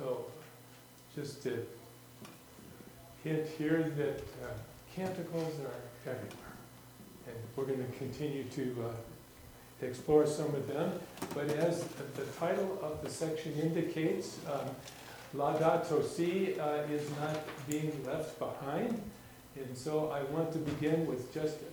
So just to hint here that canticles are everywhere. And we're going to continue to explore some of them. But as the title of the section indicates, Laudato Si is not being left behind. And so I want to begin with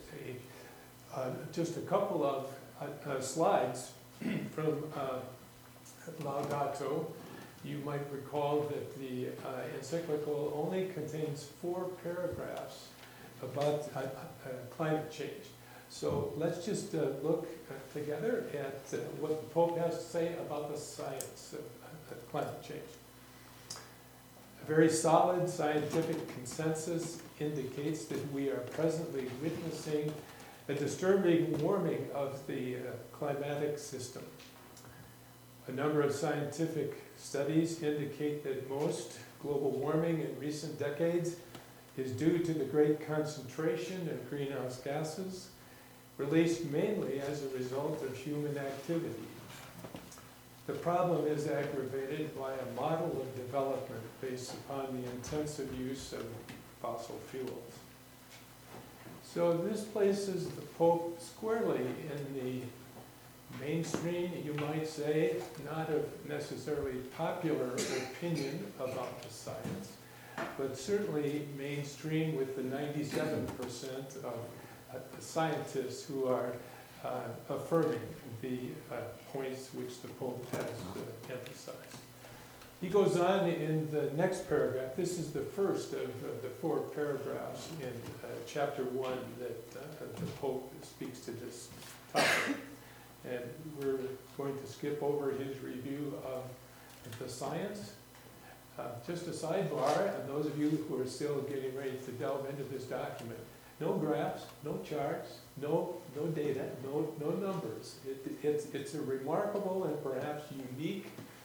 just a couple of slides from Laudato. You might recall that the encyclical only contains 4 paragraphs about climate change. So let's just look together at what the Pope has to say about the science of climate change. A very solid scientific consensus indicates that we are presently witnessing a disturbing warming of the climatic system. A number of scientific studies indicate that most global warming in recent decades is due to the great concentration of greenhouse gases released mainly as a result of human activity. The problem is aggravated by a model of development based upon the intensive use of fossil fuels. So this places the Pope squarely in the mainstream, you might say, not of necessarily popular opinion about the science, but certainly mainstream with the 97% of scientists who are affirming the points which the Pope has emphasized. He goes on in the next paragraph. This is the first of the 4 paragraphs in chapter 1 that the Pope speaks to this topic. And we're going to skip over his review of the science. Just a sidebar, and those of you who are still getting ready to delve into this document, no graphs, no charts, no data, no numbers. It's a remarkable and perhaps unique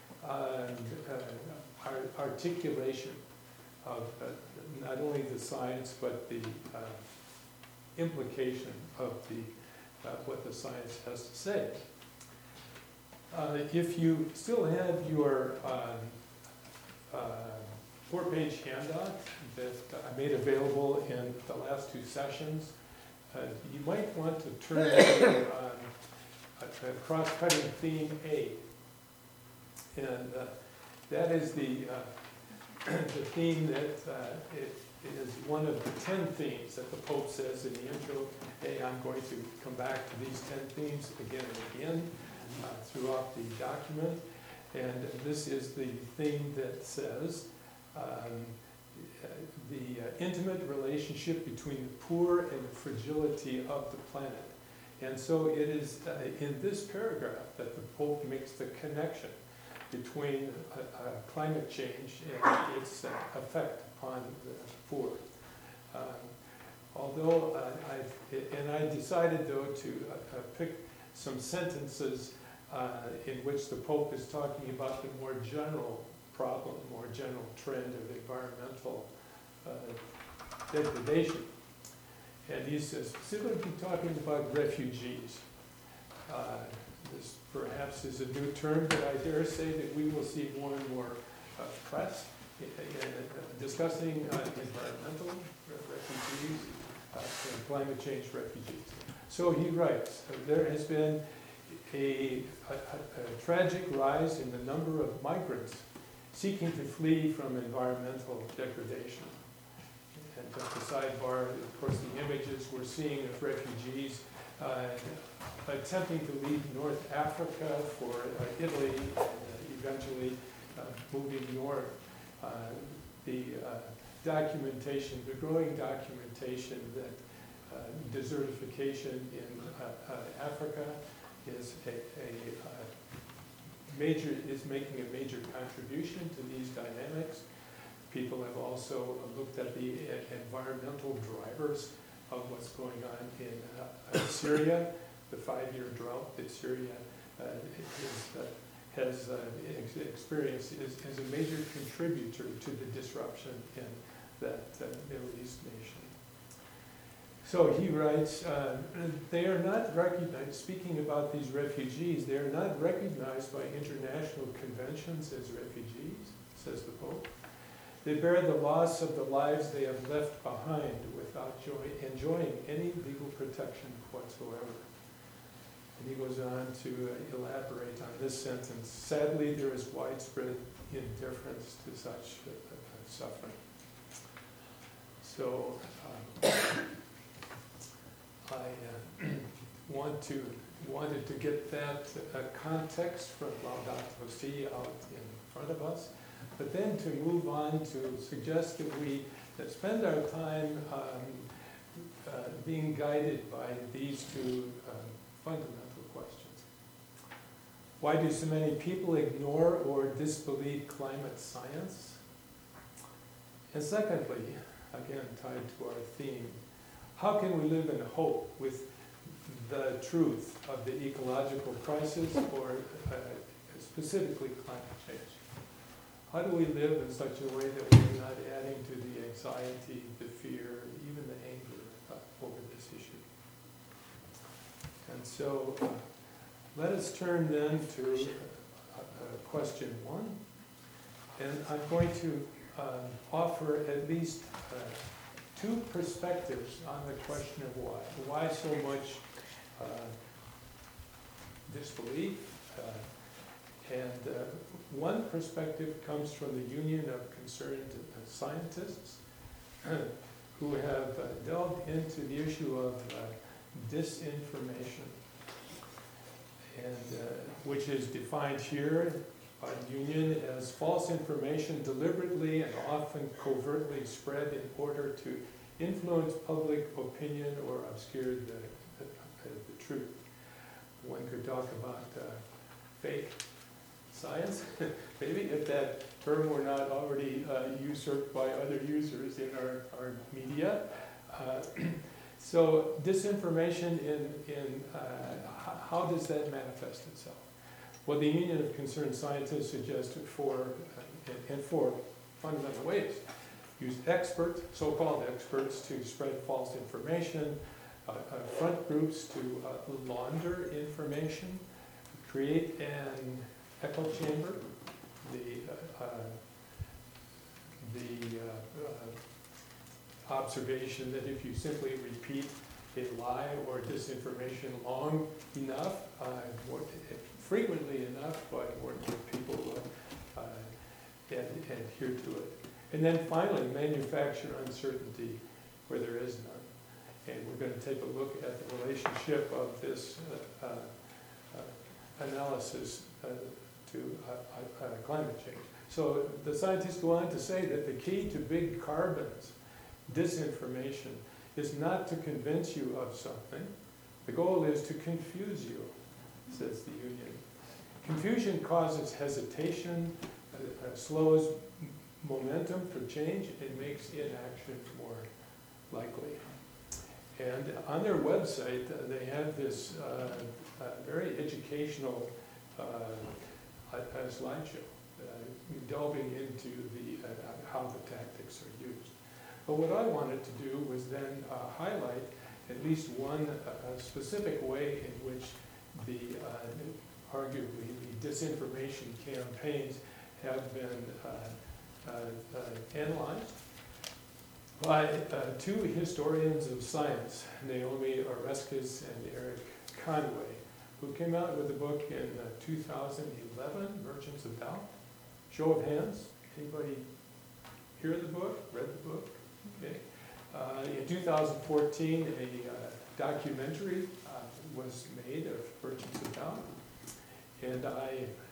articulation of not only the science but the implication of what the science has to say. If you still have your 4-page handout that I made available in the last 2 sessions, you might want to turn to cross-cutting theme A. And that is the theme that is one of the 10 themes that the Pope says in the intro. Hey, I'm going to come back to these 10 themes again and again throughout the document. And this is the theme that says the intimate relationship between the poor and the fragility of the planet. And so it is in this paragraph that the Pope makes the connection between climate change and its effect upon the poor. Although I decided though to pick some sentences in which the Pope is talking about the more general problem, more general trend of environmental degradation. And he's specifically talking about refugees. This perhaps is a new term, but I dare say that we will see more and more press discussing environmental refugees and climate change refugees. So he writes, there has been a tragic rise in the number of migrants seeking to flee from environmental degradation. And just a sidebar, of course, the images we're seeing of refugees attempting to leave North Africa for Italy, eventually moving north. The documentation, the growing documentation that desertification in Africa is making a major contribution to these dynamics. People have also looked at the environmental drivers of what's going on in Syria, the 5-year drought that Syria has experienced is a major contributor to the disruption in that Middle East nation. So he writes, they are not recognized, speaking about these refugees, they are not recognized by international conventions as refugees, says They bear the loss of the lives they have left behind without enjoying any legal protection whatsoever. And he goes on to elaborate on this sentence. Sadly, there is widespread indifference to such suffering. So I wanted to get that context from Laudato Si out in front of us, but then to move on to suggest that we spend our time being guided by these two fundamental questions. Why do so many people ignore or disbelieve climate science? And secondly, again tied to our theme, how can we live in hope with the truth of the ecological crisis, or specifically climate change? How do we live in such a way that we're not adding to the anxiety, the fear, even the anger over this issue? And so let us turn then to question one. And I'm going to offer at least two perspectives on the question of why. Why so much disbelief? And one perspective comes from the Union of Concerned Scientists, who have delved into the issue of disinformation, and which is defined here by the Union as false information deliberately and often covertly spread in order to influence public opinion or obscure the truth. One could talk about fake science, maybe, if that term were not already usurped by other users in our media. So disinformation how does that manifest itself? Well, the Union of Concerned Scientists suggested four fundamental ways. Use experts, so-called experts, to spread false information, front groups to launder information, create an echo chamber, the observation that if you simply repeat a lie or disinformation long enough, frequently enough, but more people will adhere to it. And then finally, manufacture uncertainty where there is none. And we're going to take a look at the relationship of this analysis to climate change. So the scientists go on to say that the key to big carbon's disinformation is not to convince you of something. The goal is to confuse you, says the Union. Confusion causes hesitation, slows momentum for change, and makes inaction more likely. And on their website, they have this very educational slideshow delving into how the tactics are used. But what I wanted to do was then highlight at least one specific way in which arguably the disinformation campaigns have been analyzed by two historians of science, Naomi Oreskes and Eric Conway, who came out with a book in 2011, Merchants of Doubt. Show of hands, anybody hear the book, read the book? Okay. In 2014, a documentary was made of Merchants of Doubt, and I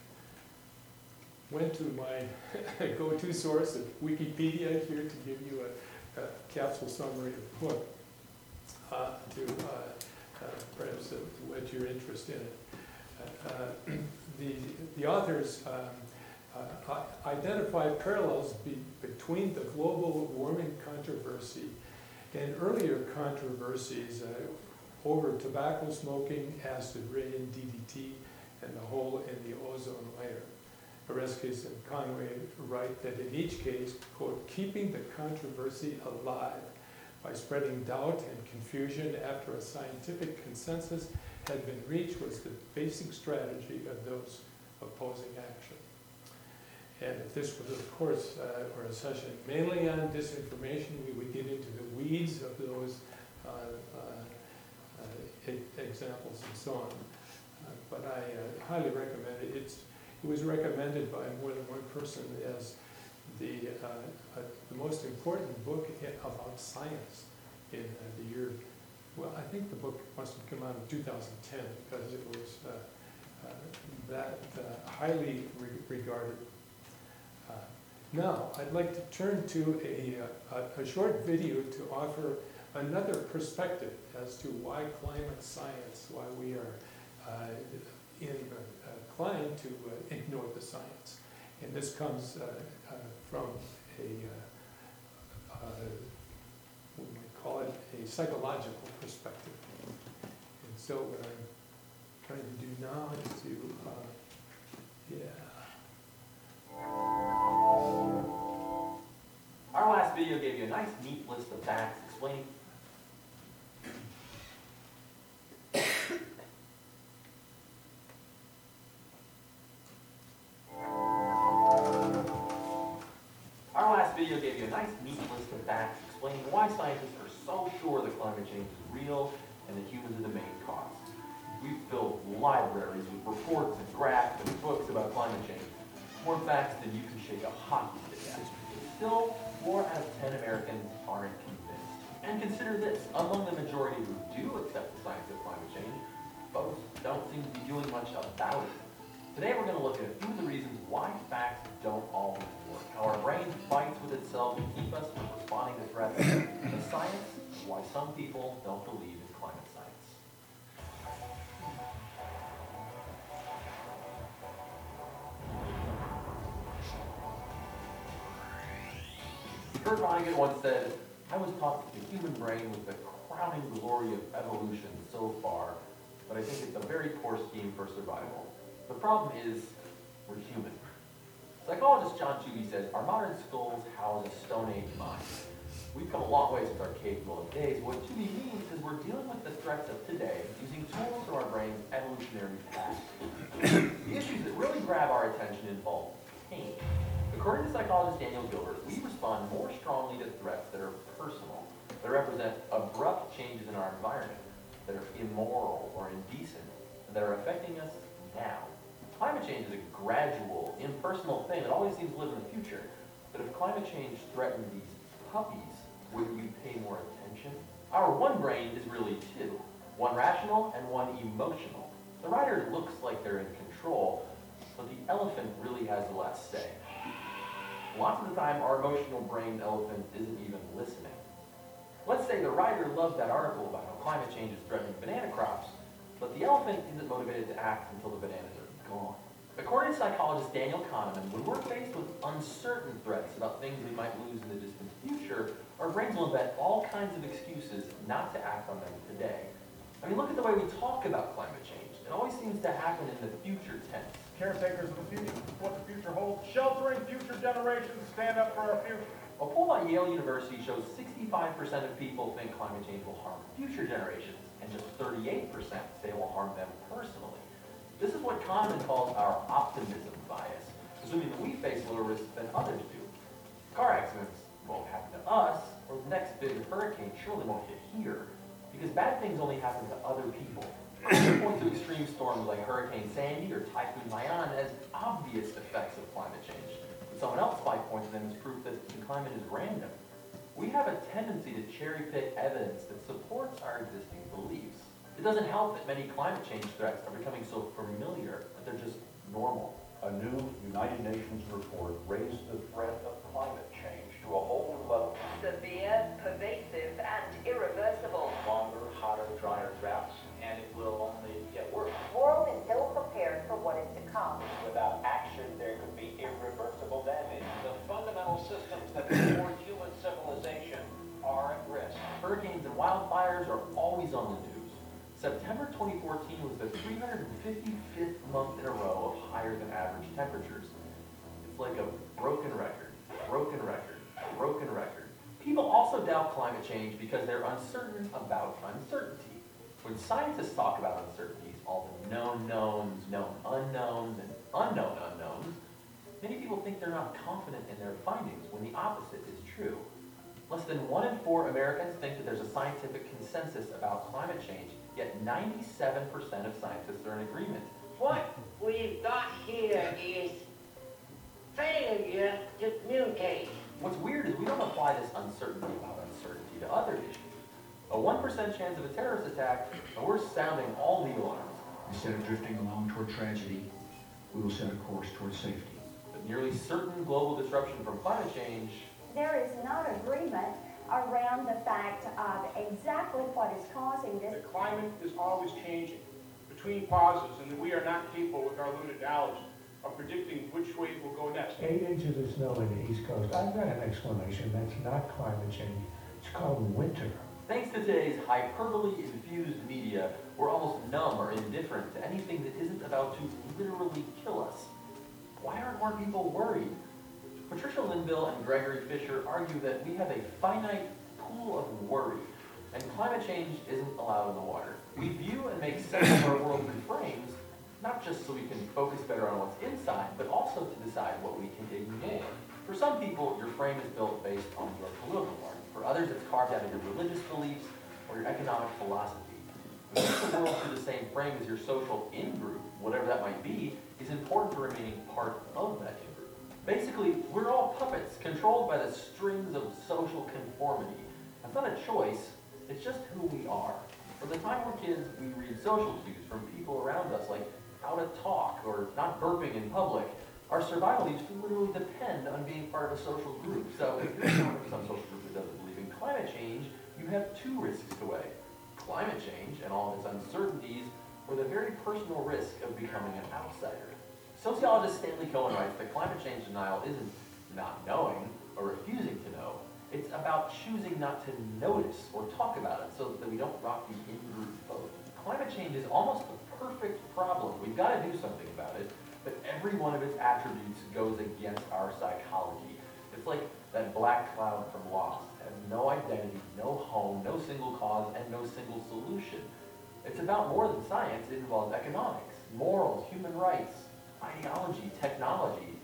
went to my go-to source of Wikipedia here to give you a capsule summary of the book to perhaps whet your interest in it. The authors identify parallels between the global warming controversy and earlier controversies over tobacco smoking, acid rain, DDT, and the hole in the ozone layer. Oreskes and Conway write that in each case, quote, keeping the controversy alive by spreading doubt and confusion after a scientific consensus had been reached was the basic strategy of those opposing action. And if this was a course or a session mainly on disinformation, we would get into the weeds of those examples and so on. But I highly recommend it. It was recommended by more than one person as the most important book about science in the year. Well, I think the book must have come out in 2010 because it was that highly regarded. Now, I'd like to turn to a short video to offer another perspective as to why climate science, why we are inclined to ignore the science. And this comes from we might call it a psychological perspective. And so what I'm trying to do now is to, Our last video gave you a nice, neat list of facts explaining. Our last video gave you a nice, neat list of facts explaining why scientists are so sure that climate change is real and that humans are the main cause. We've filled libraries with reports and graphs and books about climate change. More facts than you can shake a hockey stick at. Still, 4 out of 10 Americans aren't convinced. And consider this, among the majority who do accept the science of climate change, folks don't seem to be doing much about it. Today we're going to look at a few of the reasons why facts don't always work, how our brain fights with itself to keep us from responding to threats, and the science, and why some people don't believe in climate science. Kurt Vonnegut once said, "I was taught that the human brain was the crowning glory of evolution so far, but I think it's a very poor scheme for survival. The problem is, we're human." Psychologist John Tooby says, "Our modern skulls house a Stone Age mind." We've come a long way since our cave-dwelling days. What Tooby means is we're dealing with the threats of today using tools from our brain's evolutionary past. The issues that really grab our attention involve pain. According to psychologist Daniel Gilbert, we respond more strongly to threats that are personal, that represent abrupt changes in our environment, that are immoral or indecent, and that are affecting us now. Climate change is a gradual, impersonal thing that always seems to live in the future. But if climate change threatened these puppies, would you pay more attention? Our one brain is really two, one rational and one emotional. The rider looks like they're in control, but the elephant really has the last say. Lots of the time, our emotional brain elephant isn't even listening. Let's say the writer loved that article about how climate change is threatening banana crops, but the elephant isn't motivated to act until the bananas are gone. According to psychologist Daniel Kahneman, when we're faced with uncertain threats about things we might lose in the distant future, our brains will invent all kinds of excuses not to act on them today. I mean, look at the way we talk about climate change. It always seems to happen in the future tense. Caretakers of the future, what the future holds, sheltering future generations, stand up for our future. A poll by Yale University shows 65% of people think climate change will harm future generations, and just 38% say it will harm them personally. This is what Kahneman calls our optimism bias, assuming that we face lower risks than others do. Car accidents won't happen to us, or the next big hurricane surely won't hit here, because bad things only happen to other people. They point to extreme storms like Hurricane Sandy or Typhoon Haiyan as obvious effects of climate change. But someone else might point to them as proof that the climate is random. We have a tendency to cherry-pick evidence that supports our existing beliefs. It doesn't help that many climate change threats are becoming so familiar that they're just normal. A new United Nations report raised the threat of climate change to a whole new level. Severe, pervasive, and irreversible. Longer, hotter, drier droughts, and it will only get worse. The world is ill prepared for what is to come. Without action, there could be irreversible damage. The fundamental systems that support human civilization are at risk. Hurricanes and wildfires are always on the news. September 2014 was the 355th month in a row of higher than average temperatures. It's like a broken record, broken record, broken record. People also doubt climate change because they're uncertain about uncertainty. When scientists talk about uncertainties, all the known knowns, known unknowns, and unknown unknowns, Many people think they're not confident in their findings when the opposite is true. Less than 1 in 4 Americans think that there's a scientific consensus about climate change, yet 97% of scientists are in agreement. What we've got here is failure to communicate. What's weird is we don't apply this uncertainty about uncertainty to other issues. A 1% chance of a terrorist attack, and we're sounding all the alarms. Instead of drifting along toward tragedy, we will set a course toward safety. The nearly certain global disruption from climate change, There is not agreement around the fact of exactly what is causing The this. climate is always changing between pauses, and that we are not capable with our limited knowledge of predicting which way it will go next. 8 inches of snow in the East Coast. I've got an explanation. That's not climate change. It's called winter. thanks to today's hyperbole-infused media, we're almost numb or indifferent to anything that isn't about to literally kill us. Why aren't more people worried? Patricia Linville and Gregory Fisher argue that we have a finite pool of worry, and climate change isn't allowed in the water. We view and make sense of our world through frames, not just so we can focus better on what's inside, but also to decide what we can ignore. For some people, your frame is built based on your political party. For others, it's carved out of your religious beliefs or your economic philosophy. To see the world through the same frame as your social in-group, whatever that might be, is important for remaining part of that in-group. Basically, we're all puppets controlled by the strings of social conformity. That's not a choice, it's just who we are. From the time we're kids, we read social cues from people around us, like how to talk or not burping in public. Our survival needs to literally depend on being part of a social group. So if you're part of some social group that doesn't believe in climate change, you have 2 risks to weigh. Climate change and all of its uncertainties, or the very personal risk of becoming an outsider. Sociologist Stanley Cohen writes that climate change denial isn't not knowing or refusing to know. It's about choosing not to notice or talk about it so that we don't rock the in-group boat. Climate change is almost the perfect problem. We've got to do something about it, but every one of its attributes goes against our psychology. It's like that black cloud from Lost. It has no identity, no home, no single cause, and no single solution. It's about more than science. It involves economics, morals, human rights, ideology, technology.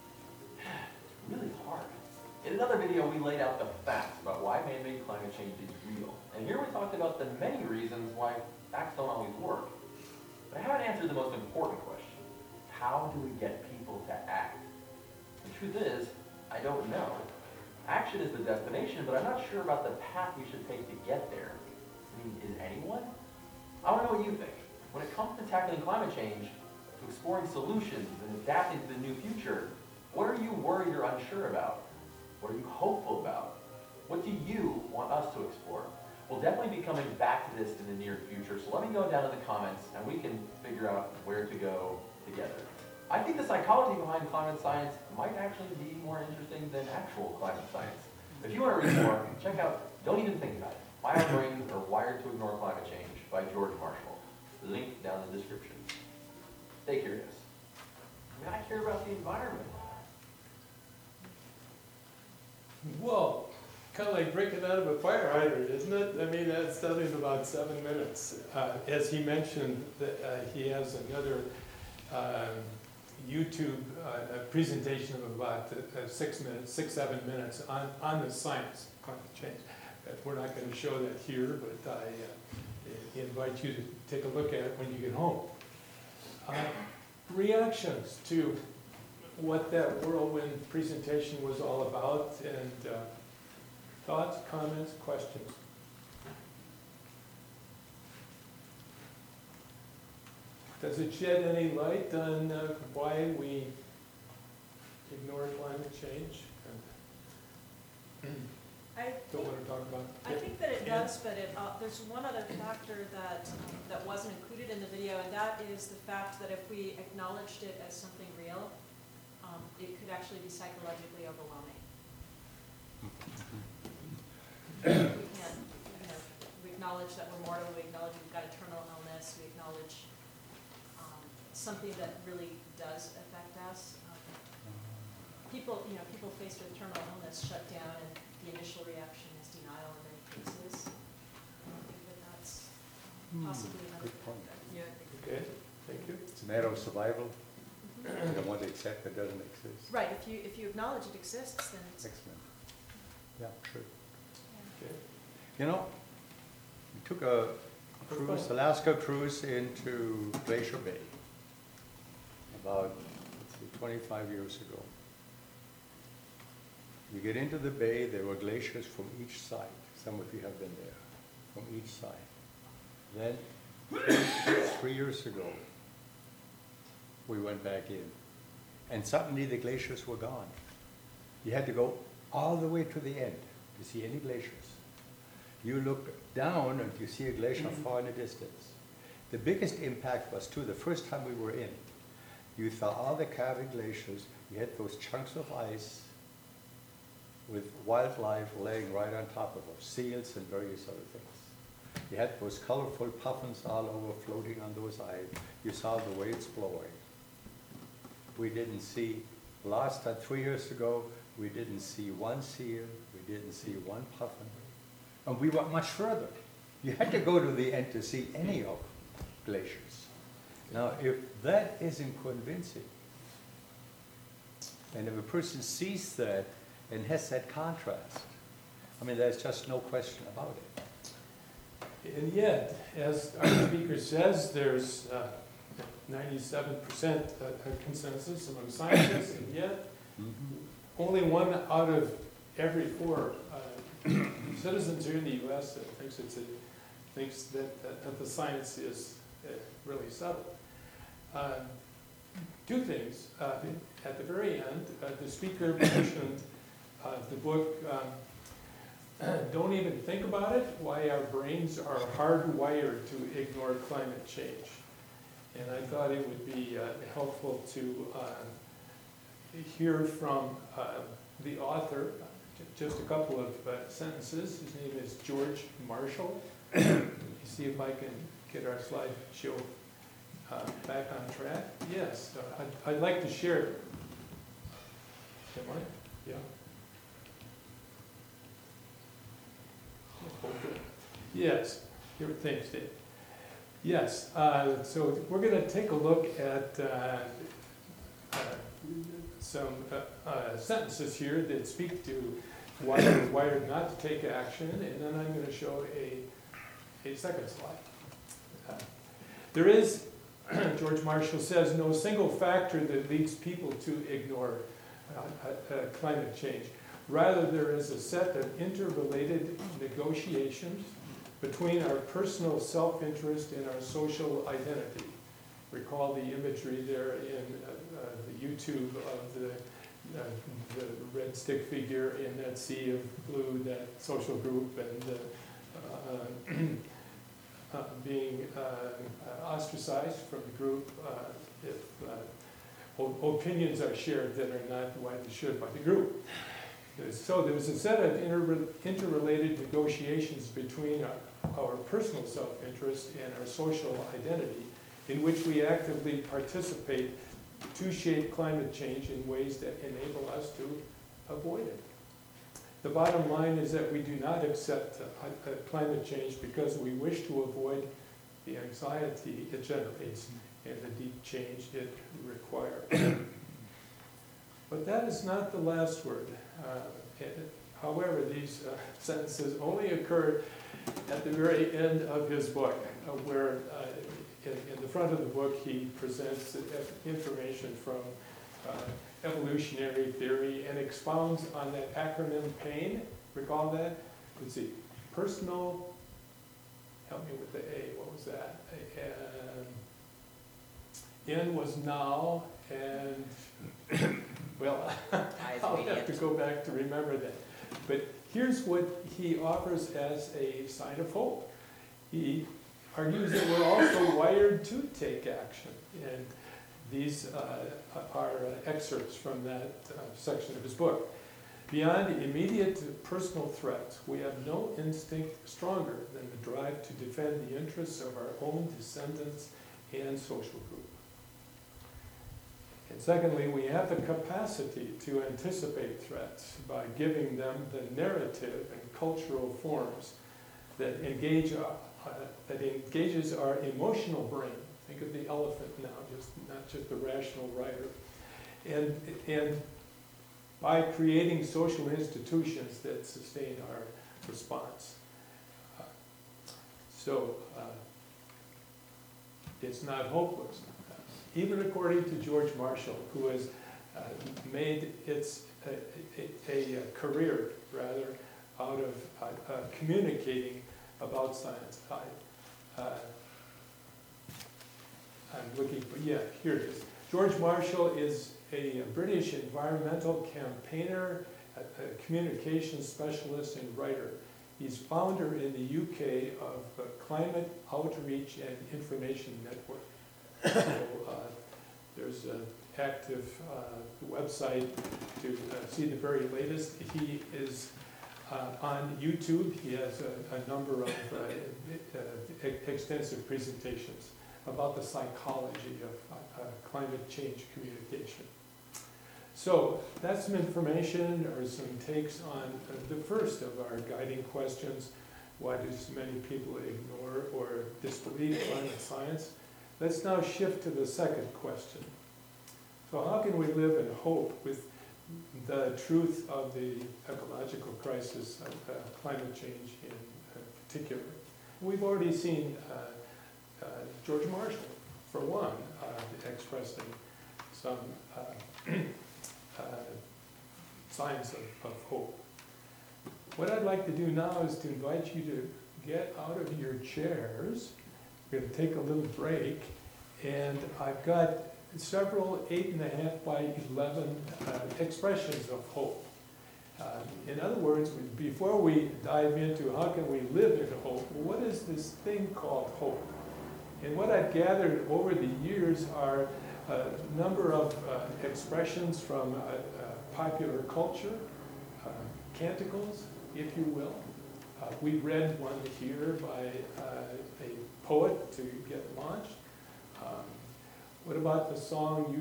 It's really hard. In another video, we laid out the facts about why man-made climate change is real. And here we talked about the many reasons why facts don't always work. But I haven't answered the most important question. How do we get people to act? The truth is, I don't know. Action is the destination, but I'm not sure about the path we should take to get there. I mean, is anyone? I want to know what you think. When it comes to tackling climate change, to exploring solutions and adapting to the new future, what are you worried or unsure about? What are you hopeful about? What do you want us to explore? We'll definitely be coming back to this in the near future, so let me go down to the comments and we can figure out where to go together. I think the psychology behind climate science might actually be more interesting than actual climate science. If you want to read more, check out Don't Even Think About It, Why Our Brains Are Wired to Ignore Climate Change by George Marshall. Link down in the description. Stay curious. I mean, I care about the environment. Well, kind of like drinking out of a fire hydrant, isn't it? I mean, that's done in about 7 minutes. As he mentioned, that he has another YouTube presentation of about 6 minutes, 6-7 minutes on the science of climate change. We're not going to show that here, but I invite you to take a look at it when you get home. Reactions to what that whirlwind presentation was all about, and thoughts, comments, questions. Does it shed any light on why we ignore climate change? Don't want to talk about it. I think that it does, but there's one other factor that wasn't included in the video, and that is the fact that if we acknowledged it as something real, it could actually be psychologically overwhelming. We acknowledge that we're mortal, we acknowledge we've got a terminal illness, we acknowledge something that really does affect us. People faced with terminal illness shut down, and the initial reaction is denial in many cases. I think that that's possibly another Good point. factor. Yeah. Okay, thank you. It's a matter of survival. You don't want to accept that doesn't exist. Right, if you acknowledge it exists, then it's. Excellent. Yeah, true. Okay. You know, we took a cruise, Alaska cruise into Glacier Bay about, 25 years ago. You get into the bay, there were glaciers from each side. Some of you have been there, from each side. Then, 3 years ago, we went back in, and suddenly the glaciers were gone. You had to go all the way to the end to see any glaciers. You look down and you see a glacier far in the distance. The biggest impact was too, the first time we were in, you saw all the calving glaciers, you had those chunks of ice with wildlife laying right on top of them, seals and various other things. You had those colorful puffins all over floating on those ice. You saw the waves blowing. We didn't see, last time, 3 years ago, we didn't see one seal, we didn't see one puffin. And we went much further. You had to go to the end to see any of glaciers. Now, if that isn't convincing, and if a person sees that and has that contrast, I mean, there's just no question about it. And yet, as our speaker says, there's 97% consensus among scientists, and yet only 1 out of every 4 citizens here in the U.S. thinks that the science is really settled. 2 things. At the very end, the speaker mentioned the book, Don't Even Think About It, Why Our Brains Are Hardwired to Ignore Climate Change. And I thought it would be helpful to hear from the author, just a couple of sentences. His name is George Marshall. See if I can get our slideshow back on track. Yes, I'd like to share it. Am I? Yeah. Yes, here, thanks, Dave. Yes, so we're going to take a look at some sentences here that speak to why we're wired not to take action, and then I'm going to show a second slide. There is, George Marshall says, no single factor that leads people to ignore climate change. Rather, there is a set of interrelated negotiations between our personal self-interest and our social identity. Recall the imagery there in the YouTube of the red stick figure in that sea of blue, that social group, and being ostracized from the group if opinions are shared that are not widely shared by the group. So there was a set of interrelated negotiations between our personal self-interest and our social identity, in which we actively participate to shape climate change in ways that enable us to avoid it. The bottom line is that we do not accept climate change because we wish to avoid the anxiety it generates and the deep change it requires. But that is not the last word. However, these sentences only occur at the very end of his book, where in the front of the book he presents information from evolutionary theory and expounds on that acronym PAIN. Recall that? Let's see. Personal, help me with the A, what was that? N was now, and well, I'll have to go back to remember that. But here's what he offers as a sign of hope. He argues that we're also wired to take action. And these are excerpts from that section of his book. Beyond immediate personal threats, we have no instinct stronger than the drive to defend the interests of our own descendants and social group. And secondly, we have the capacity to anticipate threats by giving them the narrative and cultural forms that engages our emotional brain Think of the elephant now, just not just the rational writer. And by creating social institutions that sustain our response. So it's not hopeless. Even according to George Marshall, who has made a career, rather, out of communicating about science. I'm looking for, yeah, here it is. George Marshall is a British environmental campaigner, a communications specialist and writer. He's founder in the UK of Climate Outreach and Information Network. So there's an active website to see the very latest. He is on YouTube. He has a number of extensive presentations about the psychology of climate change communication. So that's some information or some takes on the first of our guiding questions. Why do so many people ignore or disbelieve climate science? Let's now shift to the second question. So how can we live in hope with the truth of the ecological crisis of climate change in particular? We've already seen George Marshall, for one, expressing some signs of hope. What I'd like to do now is to invite you to get out of your chairs. We're going to take a little break, and I've got several 8.5 by 11 expressions of hope. In other words, before we dive into how can we live in hope, what is this thing called hope? And what I've gathered over the years are a number of expressions from popular culture, canticles, if you will. We read one here by a poet to get launched. What about the song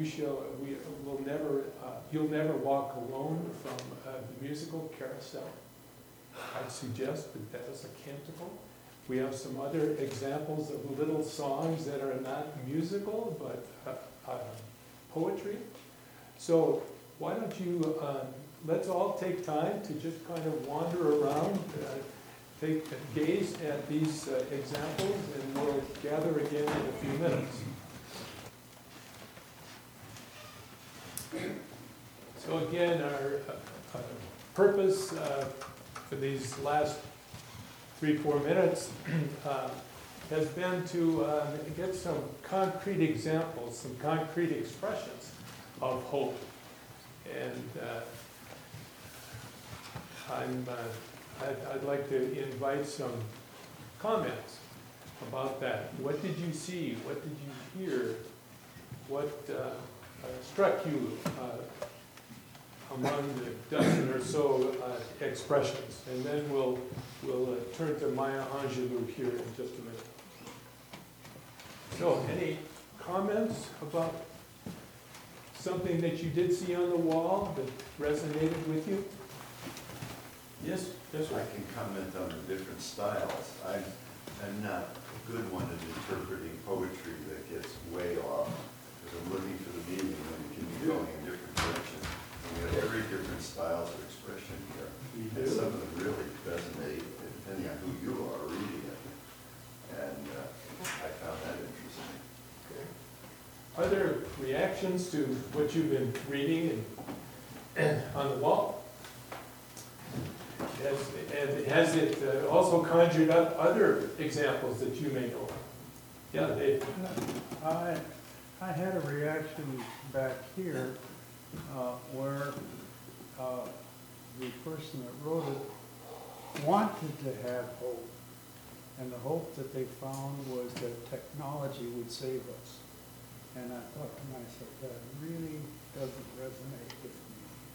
You'll Never Walk Alone from the musical Carousel? I'd suggest that that is a canticle. We have some other examples of little songs that are not musical, but poetry. So why don't you, let's all take time to just kind of wander around, gaze at these examples, and we'll gather again in a few minutes. So again, our purpose for these last 3-4 minutes has been to get some concrete examples, some concrete expressions of hope. And I'd like to invite some comments about that. What did you see? What did you hear? What struck you among the dozen or so expressions? And then we'll turn to Maya Angelou here in just a minute. So, any comments about something that you did see on the wall that resonated with you? Yes, yes, sir. I can comment on the different styles. I'm not a good one at interpreting poetry that gets way off, because I'm looking for the meaning when it can be going in different directions. And we have very different styles of expression here. And some of them really resonate depending on who you are reading it. And I found that interesting. Okay. Are there reactions to what you've been reading and on the wall? Has it also conjured up other examples that you may know of? Yeah, Dave. I had a reaction back here where the person that wrote it wanted to have hope. And the hope that they found was that technology would save us. And I thought to myself, that really doesn't resonate with me.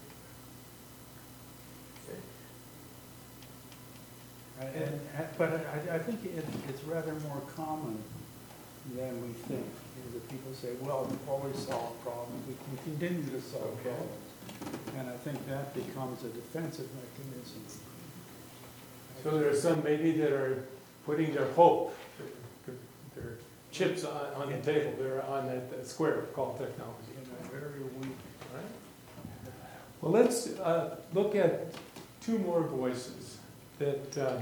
But I think it's rather more common than we think. That people say, well, we've always solved problems, we can continue to solve problems. And I think that becomes a defensive mechanism. So there are some maybe that are putting their hope, their chips on the table there on that square called technology. In a very weak. All right. Well, let's look at two more voices that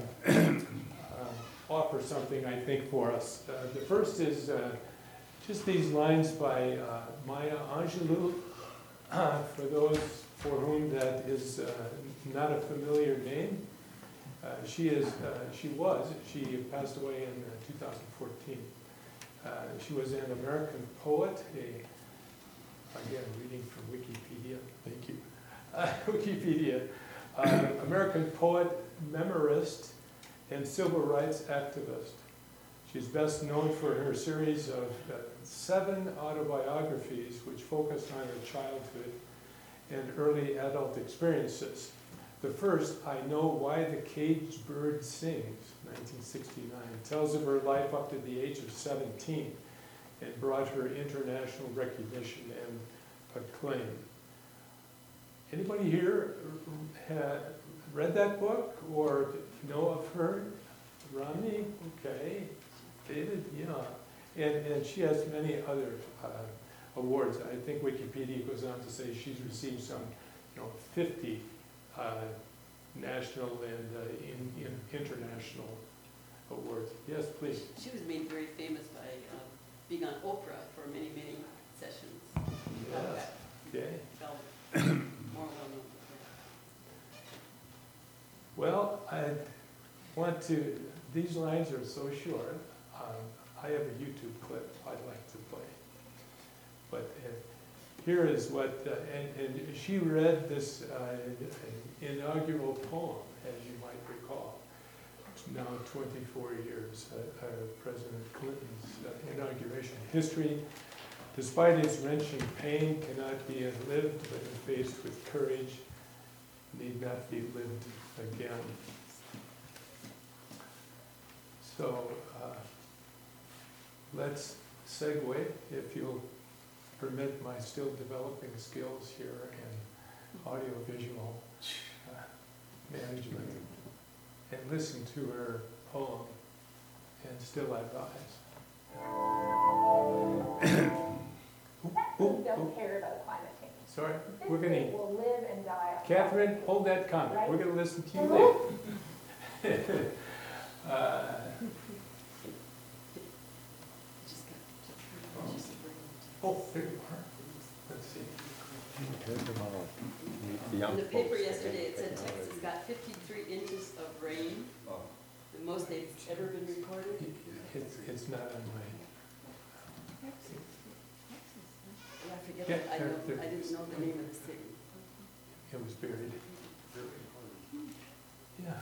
offer something, I think, for us. The first is just these lines by Maya Angelou. For those for whom that is not a familiar name, she passed away in 2014. She was an American poet, again, reading from Wikipedia, thank you. Wikipedia, American poet, memorist, and civil rights activist. She's best known for her series of 7 autobiographies which focus on her childhood and early adult experiences. The first, I Know Why the Caged Bird Sings, 1969, tells of her life up to the age of 17 and brought her international recognition and acclaim. Anybody here read that book or know of her? Romney? Okay. David? Yeah. And she has many other awards. I think Wikipedia goes on to say she's received some 50 national and international awards. Yes, please. She was made very famous by being on Oprah for many, many sessions. Yes. Okay. More well-known. Well, I want to, these lines are so short. I have a YouTube clip I'd like to play. But here is what, and she read this inaugural poem, as you might recall. It's now 24 years, President Clinton's inauguration. History, despite its wrenching pain, cannot be lived, but faced with courage, need not be lived again. So let's segue, if you'll permit my still developing skills here in audiovisual management, and listen to her poem, And Still I Rise. Texans don't care about climate change. Sorry, This we're going state to, will live and die off Catherine, hold that comment. We're going to listen to you later. Oh, there you are. Let's see. In the paper yesterday, it said Texas got 53 inches of rain, the most they've ever been recorded. It's not on my. I forget Yeah, that. I didn't know the name of the city. It was buried. Yeah.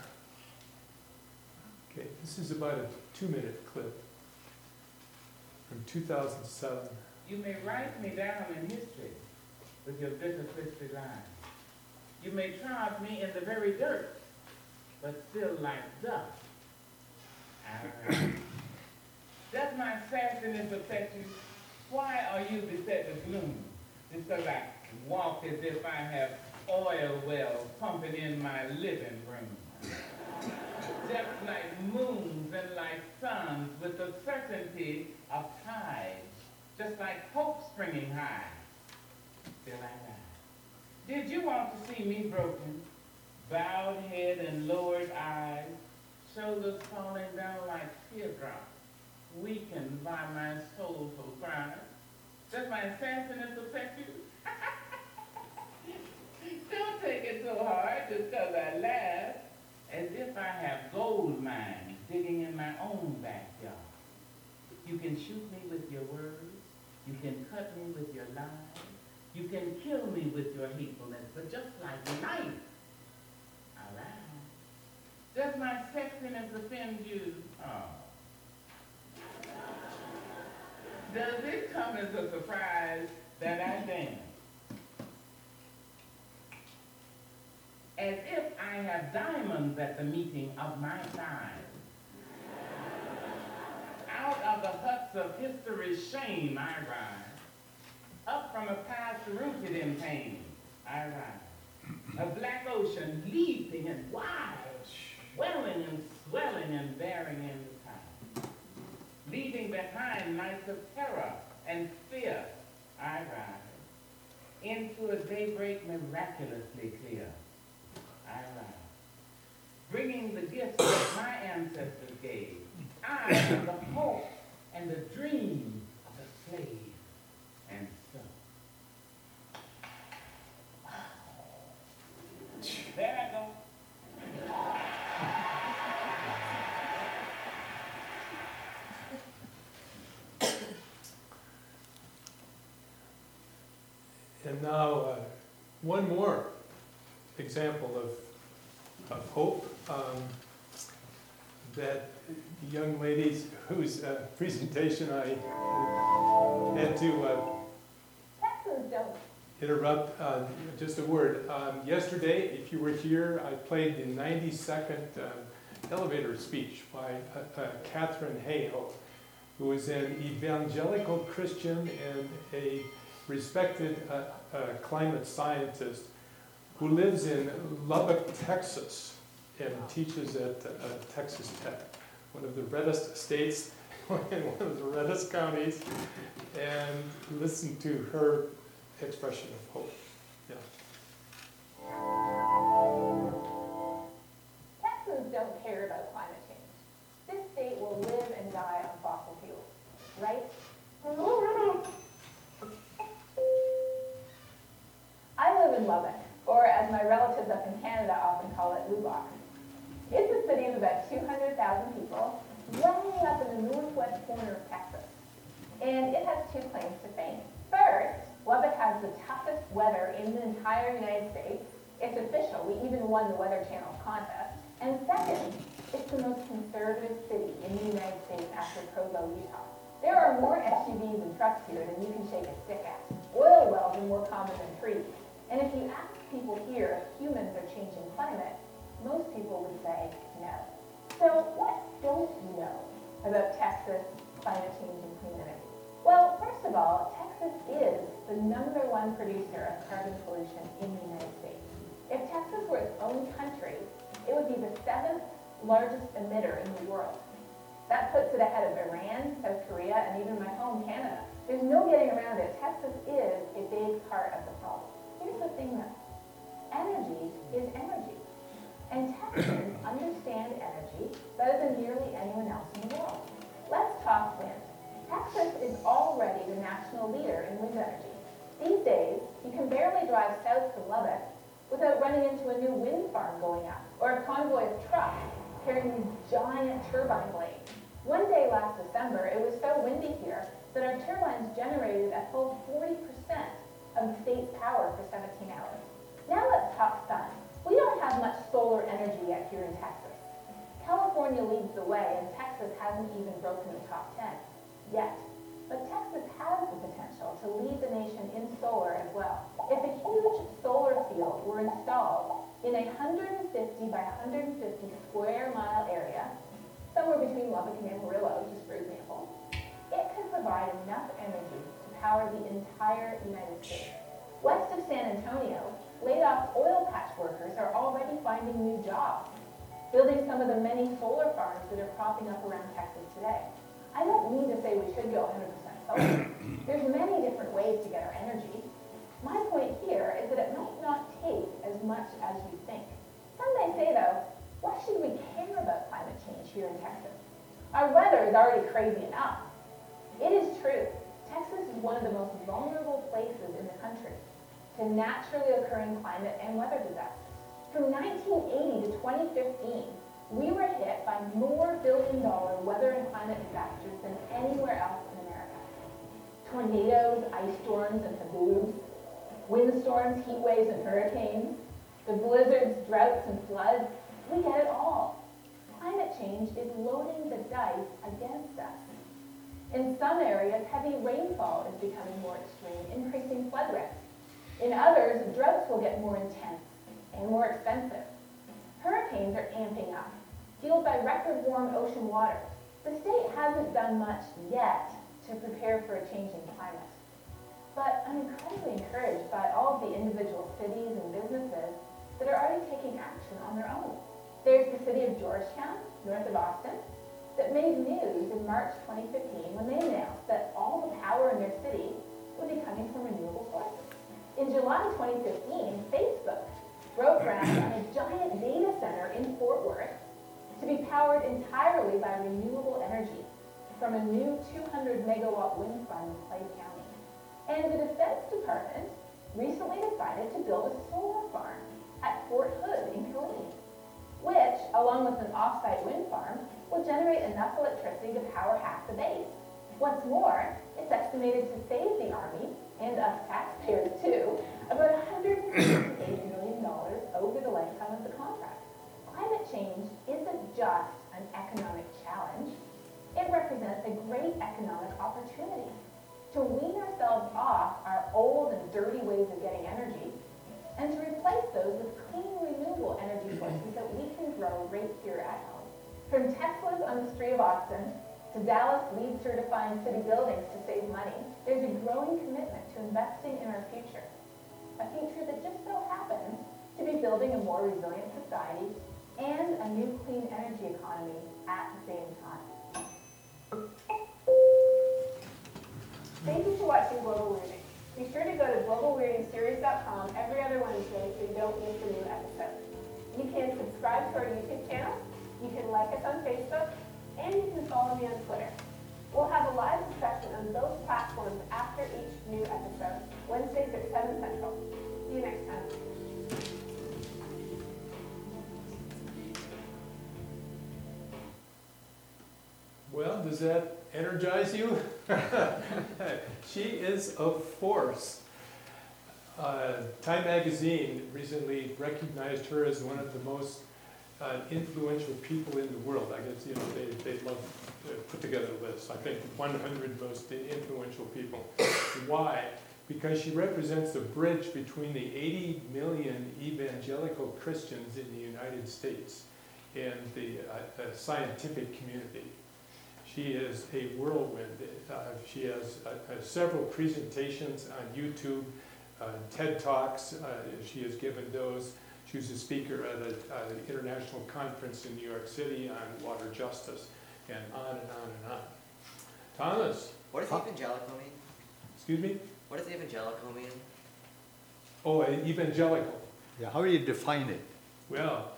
Okay, this is about a 2-minute clip from 2007. You may write me down in history with your bitter, twisted lines. You may trod me in the very dirt, but still like dust. Does my sassiness affect you? Why are you beset with gloom? Because I walk as if I have oil wells pumping in my living room. Just like moons and like suns with the certainty of tides. Just like hope springing high. Still I rise. Did you want to see me broken? Bowed head and lowered eyes, shoulders falling down like teardrops, weakened by my soulful cries. Does my sassiness affect you? Don't take it so hard just because I laugh, as if I have gold mines digging in my own backyard. You can shoot me with your words. You can cut me with your lies. You can kill me with your hatefulness, but just like knife, I rise. Does my sexiness offend you? Oh. Does it come as a surprise that I dance? As if I have diamonds at the meeting of my thighs. Out of the huts of history's shame I rise. Up from a past rooted in pain I rise. A black ocean leaping and wide, swelling and swelling and bearing in the tide. leaving behind nights of terror and fear. I rise into a daybreak miraculously clear. I rise, bringing the gifts that my ancestors gave. I am the hope and the dream of the slave. And so, there I go. And now, one more example of hope. That young lady whose presentation I had to Texans don't. interrupt, just a word. Yesterday, if you were here, I played the 90-second elevator speech by Catherine Hayhoe, who is an evangelical Christian and a respected climate scientist who lives in Lubbock, Texas, and teaches at Texas Tech, one of the reddest states in one of the reddest counties, and listen to her expression of hope. Yeah. Texans don't care about climate change. This state will live and die on fossil fuels, right? I live in Lubbock, or as my relatives up in Canada often call it, Lubbock. It's a city of about 200,000 people, way up in the northwest corner of Texas. And it has two claims to fame. First, Lubbock has the toughest weather in the entire United States. It's official. We even won the Weather Channel contest. And second, it's the most conservative city in the United States after Provo, Utah. There are more SUVs and trucks here than you can shake a stick at. Oil wells are more common than trees. And if you ask people here if humans are changing climate, most people would say no. So what don't you know about Texas, climate change, and clean energy? Well, first of all, Texas is the #1 producer of carbon pollution in the United States. If Texas were its own country, it would be the 7th largest emitter in the world. That puts it ahead of Iran, South Korea, and even my home, Canada. There's no getting around it. Texas is a big part of the problem. Here's the thing though. Energy is energy. And Texans understand energy better than nearly anyone else in the world. Let's talk wind. Texas is already the national leader in wind energy. These days, you can barely drive south from Lubbock without running into a new wind farm going up, or a convoy of trucks carrying these giant turbine blades. One day last December, it was so windy here that our turbines generated a full 40% of the state's power for 17 hours. Now let's talk sun. We don't have much solar energy yet here in Texas. California leads the way, and Texas hasn't even broken the top 10 yet. But Texas has the potential to lead the nation in solar as well. If a huge solar field were installed in a 150 by 150 square mile area, somewhere between Lubbock and Amarillo, just for example, it could provide enough energy to power the entire United States. West of San Antonio, laid-off oil patch workers are already finding new jobs, building some of the many solar farms that are cropping up around Texas today. I don't mean to say we should go 100% solar. There's many different ways to get our energy. My point here is that it might not take as much as you think. Some may say, though, why should we care about climate change here in Texas? Our weather is already crazy enough. It is true. Texas is one of the most vulnerable places in the country to naturally occurring climate and weather disasters. From 1980 to 2015, we were hit by more billion-dollar weather and climate disasters than anywhere else in America. Tornadoes, ice storms, and haboobs, windstorms, heat waves, and hurricanes, the blizzards, droughts, and floods, we get it all. Climate change is loading the dice against us. In some areas, heavy rainfall is becoming more extreme, increasing flood risk. In others, droughts will get more intense and more expensive. Hurricanes are amping up, fueled by record warm ocean waters. The state hasn't done much yet to prepare for a changing climate. But I'm incredibly encouraged by all of the individual cities and businesses that are already taking action on their own. There's the city of Georgetown, north of Austin. that made news in March 2015 when they announced that all the power in their city would be coming from renewable sources. In July 2015, Facebook broke ground on a giant data center in Fort Worth to be powered entirely by renewable energy from a new 200 megawatt wind farm in Clay County. And the Defense Department recently decided to build a solar farm at Fort Hood in Killeen, which, along with an off-site wind farm, will generate enough electricity to power half the base. What's more, it's estimated to save the Army, and us taxpayers too, about $168 million over the lifetime of the contract. Climate change isn't just an economic challenge, it represents a great economic opportunity to wean ourselves off our old and dirty ways of getting energy and to replace those with clean, renewable energy sources that we can grow right here at home. From Teslas on the street of Austin to Dallas LEED certifying city buildings to save money, there's a growing commitment to investing in our future. A future that just so happens to be building a more resilient society and a new clean energy economy at the same time. Thank you for watching Global Weirding. Be sure to go to globalweirdingseries.com every other Wednesday so you don't miss a new episode. You can subscribe to our YouTube channel, you can like us on Facebook, and you can follow me on Twitter. We'll have a live discussion on those platforms after each new episode, Wednesdays at 7 Central. See you next time. Well, does that energize you? She is a force. Time Magazine recently recognized her as one of the most influential people in the world. I guess, they love to put together a list. I think 100 most influential people. Why? Because she represents the bridge between the 80 million evangelical Christians in the United States and the scientific community. She is a whirlwind. She has several presentations on YouTube, TED Talks. She has given those. She was a speaker at an international conference in New York City on water justice, and on and on and on. Thomas. What does evangelical mean? Excuse me? What does evangelical mean? Oh, evangelical. Yeah, how do you define it? Well,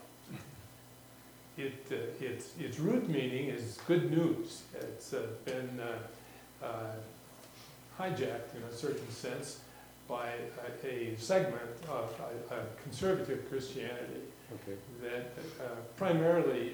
its root meaning is good news. It's been hijacked in a certain sense by a segment of conservative Christianity that primarily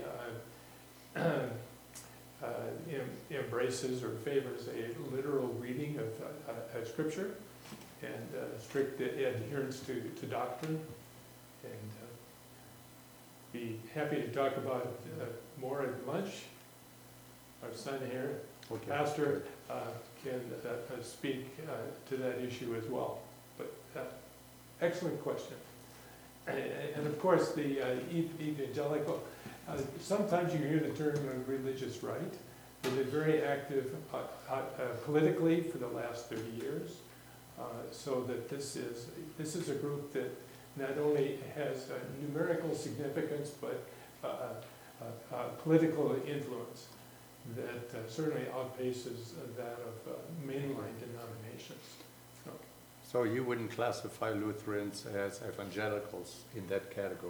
embraces or favors a literal reading of Scripture and strict adherence to doctrine. And be happy to talk about it more at lunch. Our son here, Pastor, can speak to that issue as well. But excellent question. And of course, the evangelical, sometimes you hear the term religious right. They've been very active politically for the last 30 years. So that this is a group that not only has numerical significance, but political influence that certainly outpaces that of mainline denominations. So you wouldn't classify Lutherans as evangelicals in that category?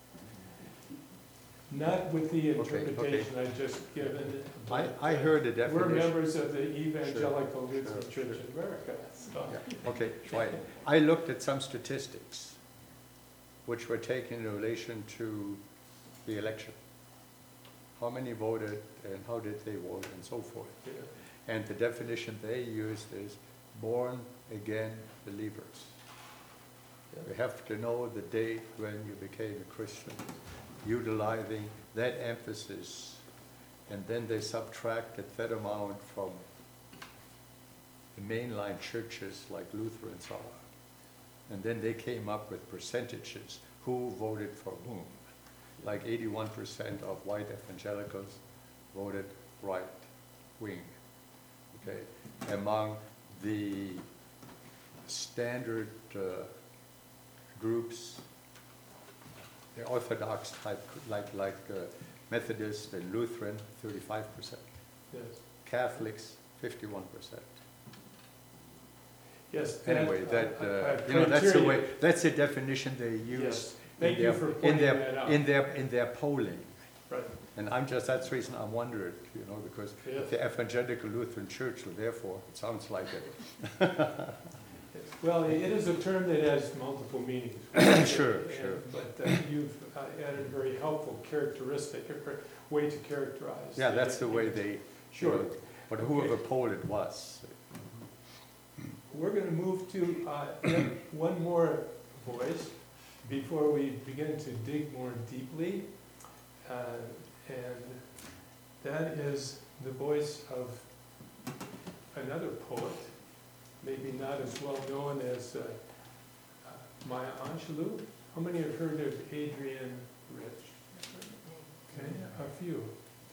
Not with the interpretation I've just given. I heard a definition. We're members of the Evangelical Lutheran Church in America. So. Yeah. Okay, right. I looked at some statistics which were taken in relation to the election. How many voted and how did they vote and so forth. Yeah. And the definition they used is born again believers. Yeah. You have to know the date when you became a Christian, utilizing that emphasis, and then they subtracted that amount from the mainline churches like Lutherans are. And then they came up with percentages, who voted for whom. Like 81% of white evangelicals voted right wing. Okay, among the standard groups, the Orthodox type, like Methodist and Lutheran, 35%. Yes. Catholics, 51%. Yes. Anyway, that's the way, that's the definition they use. Yes. Thank you for pointing that out. In their polling. Right. And that's the reason I'm wondering, because Yes. the Evangelical Lutheran Church, so therefore, it sounds like it. Well, it is a term that has multiple meanings. Sure. But you've added a very helpful characteristic, a way to characterize. Yeah, that's the way they, Sure. But whoever polled it was. We're going to move to one more voice before we begin to dig more deeply. And that is the voice of another poet, maybe not as well known as Maya Angelou. How many have heard of Adrienne Rich? Okay, a few.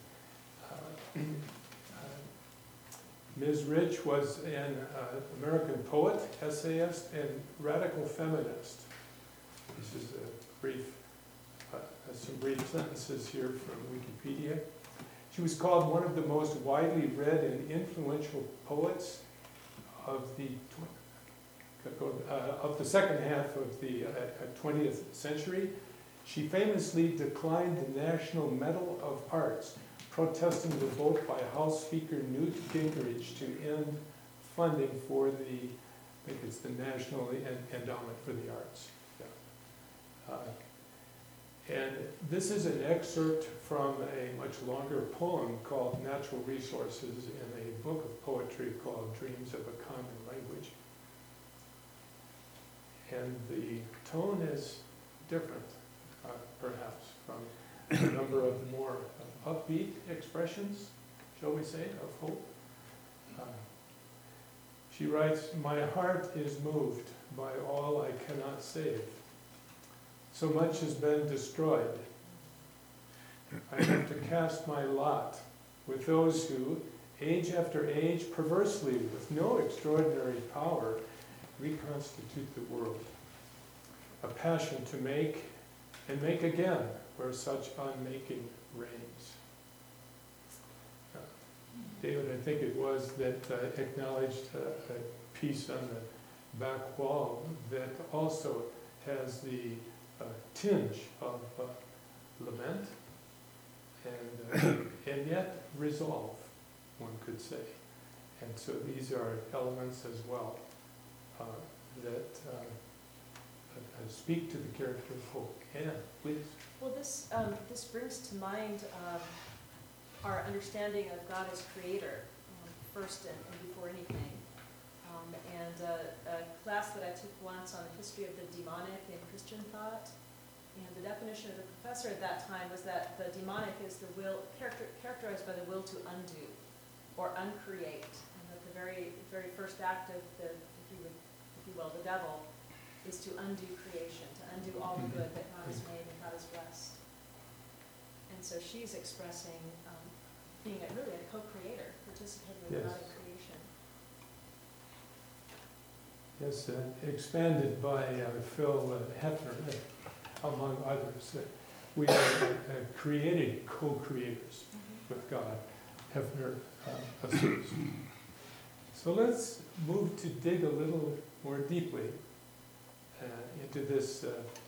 Ms. Rich was an American poet, essayist, and radical feminist. This is some brief sentences here from Wikipedia. She was called one of the most widely read and influential poets of the second half of the 20th century. She famously declined the National Medal of Arts, protesting the vote by House Speaker Newt Gingrich to end funding for I think it's the National Endowment for the Arts. Yeah. And this is an excerpt from a much longer poem called Natural Resources in a book of poetry called Dreams of a Common Language. And the tone is different, perhaps, from a number of more upbeat expressions, shall we say, of hope. She writes, "My heart is moved by all I cannot save. So much has been destroyed. I have to cast my lot with those who, age after age, perversely, with no extraordinary power, reconstitute the world. A passion to make and make again, where such unmaking reigns." David, I think it was that acknowledged a piece on the back wall that also has the tinge of lament and yet resolve, one could say. And so these are elements as well that speak to the character of hope. Anne, please. Well, this brings to mind our understanding of God as creator, first and before anything. A class that I took once on the history of the demonic in Christian thought, and the definition of the professor at that time was that the demonic is the will, characterized by the will to undo or uncreate, and that the very first act of the, if you will, the devil, is to undo creation, to undo all the good that God has made and God has blessed. And so she's expressing being really a co-creator, participating with God in creation. Yes, expanded by Phil Hefner, among others. We are created co-creators with God, Hefner asserts. So let's move to dig a little more deeply into this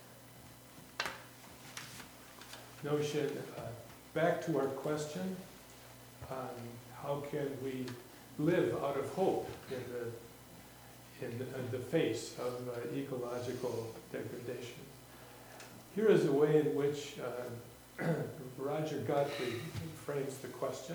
notion. Back to our question, how can we live out of hope in the face of ecological degradation? Here is a way in which Roger Gottlieb frames the question.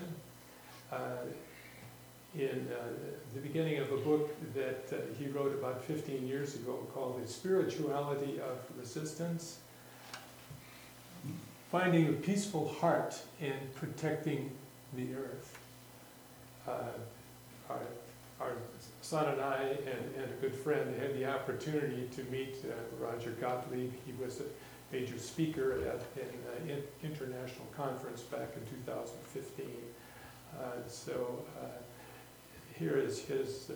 In the beginning of a book that he wrote about 15 years ago called The Spirituality of Resistance, Finding a Peaceful Heart in Protecting the Earth. Our son and I and a good friend had the opportunity to meet Roger Gottlieb. He was a major speaker at an international conference back in 2015. Here is his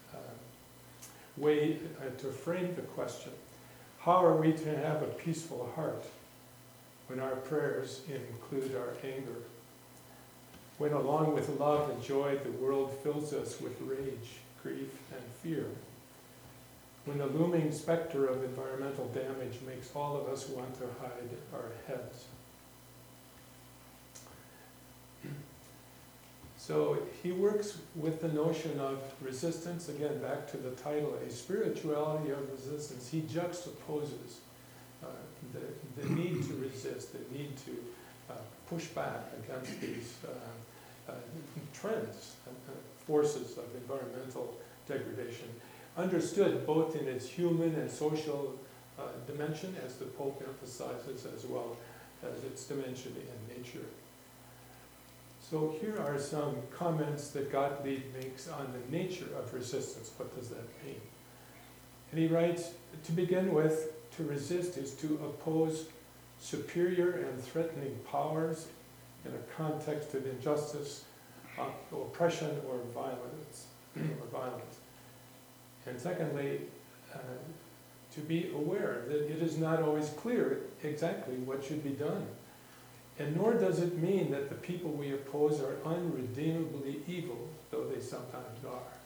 way to frame the question. How are we to have a peaceful heart when our prayers include our anger. When along with love and joy, the world fills us with rage, grief, and fear. When the looming specter of environmental damage makes all of us want to hide our heads. So he works with the notion of resistance, again, back to the title, a spirituality of resistance. He juxtaposes the need to resist, the need to push back against these trends, forces of environmental degradation, understood both in its human and social dimension, as the Pope emphasizes, as well as its dimension in nature. So here are some comments that Gottlieb makes on the nature of resistance. What does that mean? And he writes, to begin with, to resist is to oppose superior and threatening powers in a context of injustice, oppression, or violence. And secondly, to be aware that it is not always clear exactly what should be done. And nor does it mean that the people we oppose are unredeemably evil, though they sometimes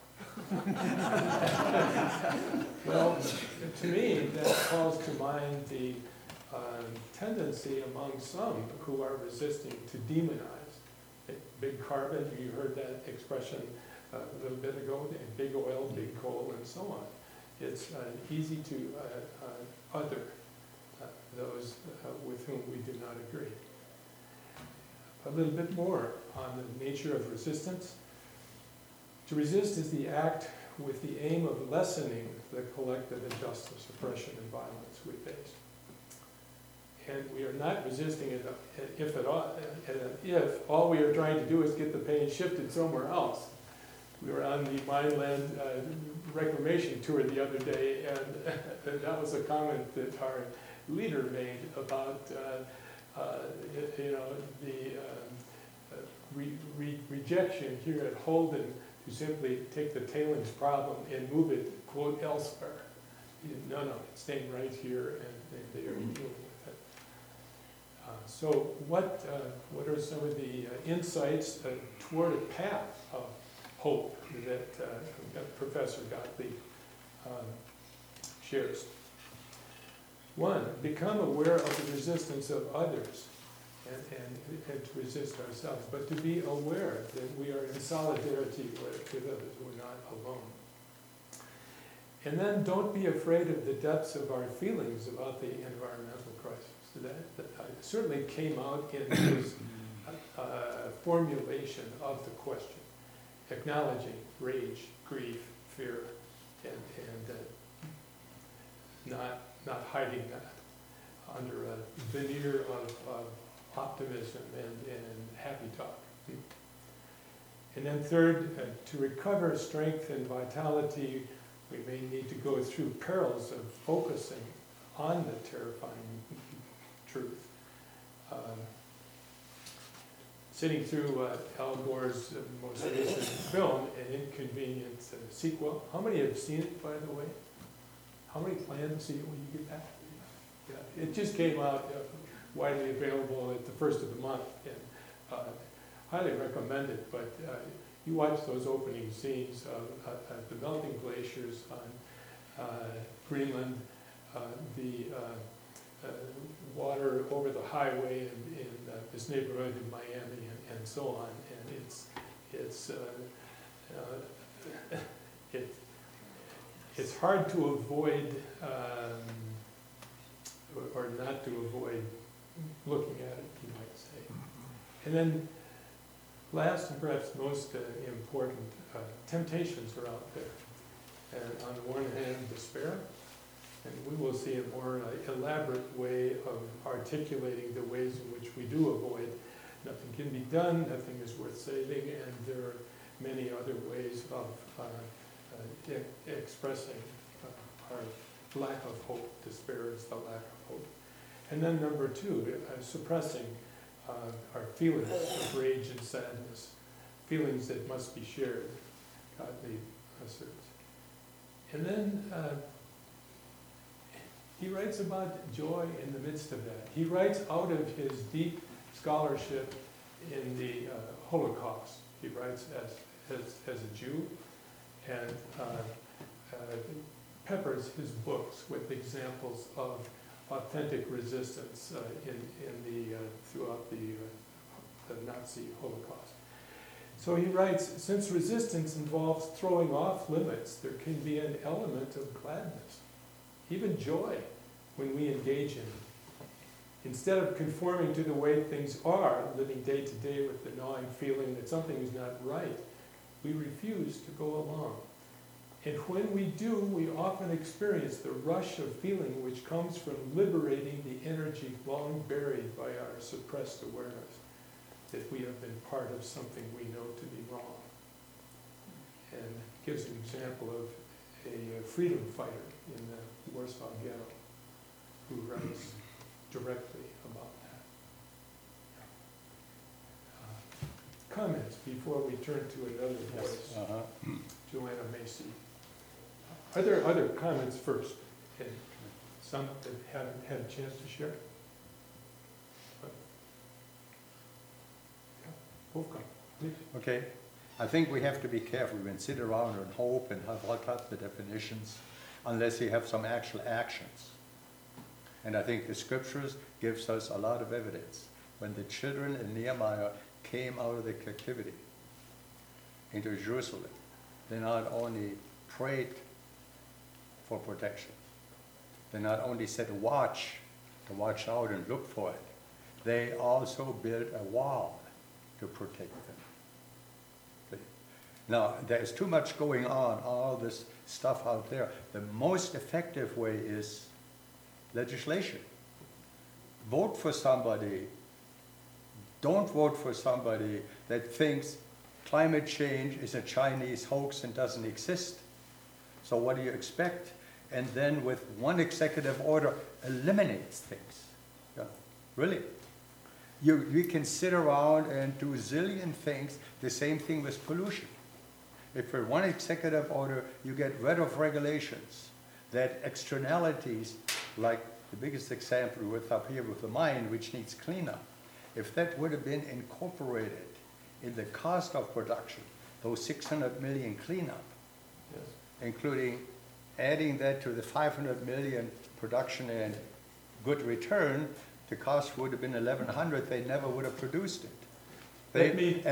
are. Well, to me, that calls to mind the tendency among some who are resisting to demonize. Big carbon, you heard that expression a little bit ago, big oil, big coal, and so on. It's easy to other those with whom we do not agree. A little bit more on the nature of resistance. To resist is the act with the aim of lessening the collective injustice, oppression, and violence we face. And we are not resisting it if all we are trying to do is get the pain shifted somewhere else. We were on the Mineland reclamation tour the other day, and that was a comment that our leader made about the rejection here at Holden to simply take the tailings problem and move it, quote, elsewhere. No, it's staying right here, and they are dealing with it. So what are some of the insights toward a path of hope that Professor Gottlieb shares? One, become aware of the resistance of others and to resist ourselves, but to be aware that we are in solidarity with others, we're not alone. And then don't be afraid of the depths of our feelings about the environmental crisis. That certainly came out in his formulation of the question, acknowledging rage, grief, fear, and not hiding that under a veneer of optimism and happy talk. And then third, to recover strength and vitality, we may need to go through perils of focusing on the terrifying truth. Sitting through Al Gore's most recent film, An Inconvenient Sequel. How many have seen it, by the way? How many plan to see it when you get back? Yeah, it just came out widely available at the first of the month, and highly recommend it. But you watch those opening scenes of the melting glaciers on Greenland, the water over the highway in this neighborhood in Miami, and so on. And it's hard to avoid or not to avoid looking at it, you might say. And then last and perhaps most important, temptations are out there. And on the one hand, despair. And we will see a more elaborate way of articulating the ways in which we do avoid. Nothing can be done, nothing is worth saving, and there are many other ways of expressing our lack of hope. Despair is the lack of hope. And then number two, suppressing our feelings of rage and sadness, feelings that must be shared, Gottlieb asserts. And then He writes about joy in the midst of that. He writes out of his deep scholarship in the Holocaust. He writes as a Jew, and peppers his books with examples of authentic resistance throughout the Nazi Holocaust. So he writes, since resistance involves throwing off limits, there can be an element of gladness, even joy, when we engage in it. Instead of conforming to the way things are, living day to day with the gnawing feeling that something is not right, we refuse to go along. And when we do, we often experience the rush of feeling which comes from liberating the energy long buried by our suppressed awareness that we have been part of something we know to be wrong. And gives an example of a freedom fighter in the Warsaw Ghetto who writes directly about that. Comments before we turn to another voice, Joanna Macy. Are there other comments first? And some that haven't had a chance to share? Wolfgang, please. Okay. I think we have to be careful. We can sit around and hope and have all types of definitions unless you have some actual actions. And I think the scriptures gives us a lot of evidence. When the children in Nehemiah came out of the captivity into Jerusalem, they not only prayed for protection, they not only set a watch to watch out and look for it, they also built a wall to protect them. Now, there's too much going on, all this stuff out there. The most effective way is legislation. Vote for somebody. Don't vote for somebody that thinks climate change is a Chinese hoax and doesn't exist. So what do you expect? And then with one executive order eliminates things. Yeah, really. You can sit around and do a zillion things, the same thing with pollution. If for one executive order, you get rid of regulations, that externalities, like the biggest example with up here with the mine, which needs cleanup, if that would have been incorporated in the cost of production, those 600 million cleanup, yes, including adding that to the 500 million production and good return, the cost would have been 1,100. They never would have produced it. There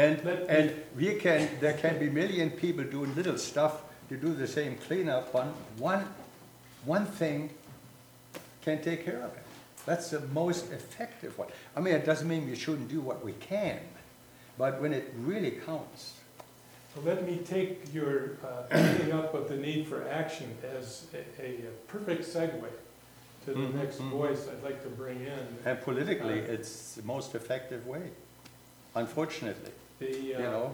can be million people doing little stuff to do the same cleanup. One thing can take care of it. That's the most effective one. I mean, it doesn't mean we shouldn't do what we can, but when it really counts. So let me take your bringing up of the need for action as a perfect segue to the next voice I'd like to bring in. And politically, it's the most effective way, unfortunately. The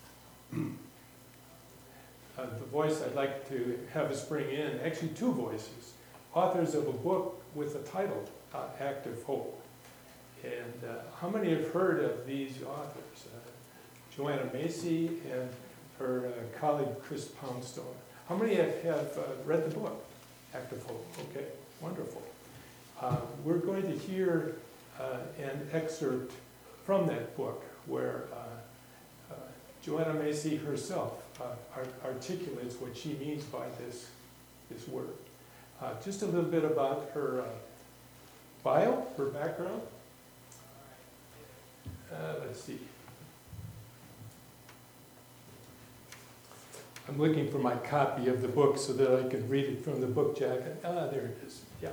voice I'd like to have us bring in, actually two voices, authors of a book with the title, Act of Hope. And how many have heard of these authors? Joanna Macy and her colleague Chris Poundstone. How many have read the book, Act of Hope? Okay, wonderful. We're going to hear an excerpt from that book where Joanna Macy herself articulates what she means by this word. Just a little bit about her bio, her background. Let's see. I'm looking for my copy of the book so that I can read it from the book jacket. There it is. Yeah.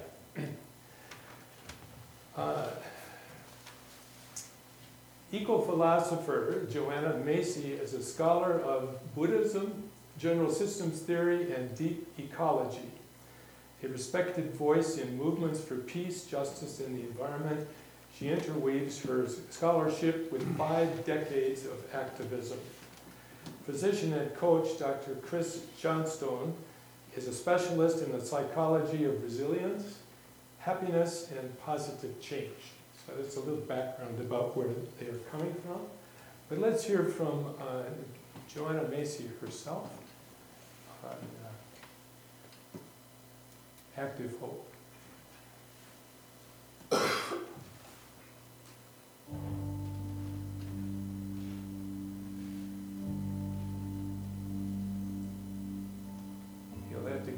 Eco-philosopher Joanna Macy is a scholar of Buddhism, general systems theory, and deep ecology. A respected voice in movements for peace, justice, and the environment, she interweaves her scholarship with 5 decades of activism. Physician and coach Dr. Chris Johnstone is a specialist in the psychology of resilience, happiness, and positive change. So that's a little background about where they are coming from. But let's hear from Joanna Macy herself on Active Hope.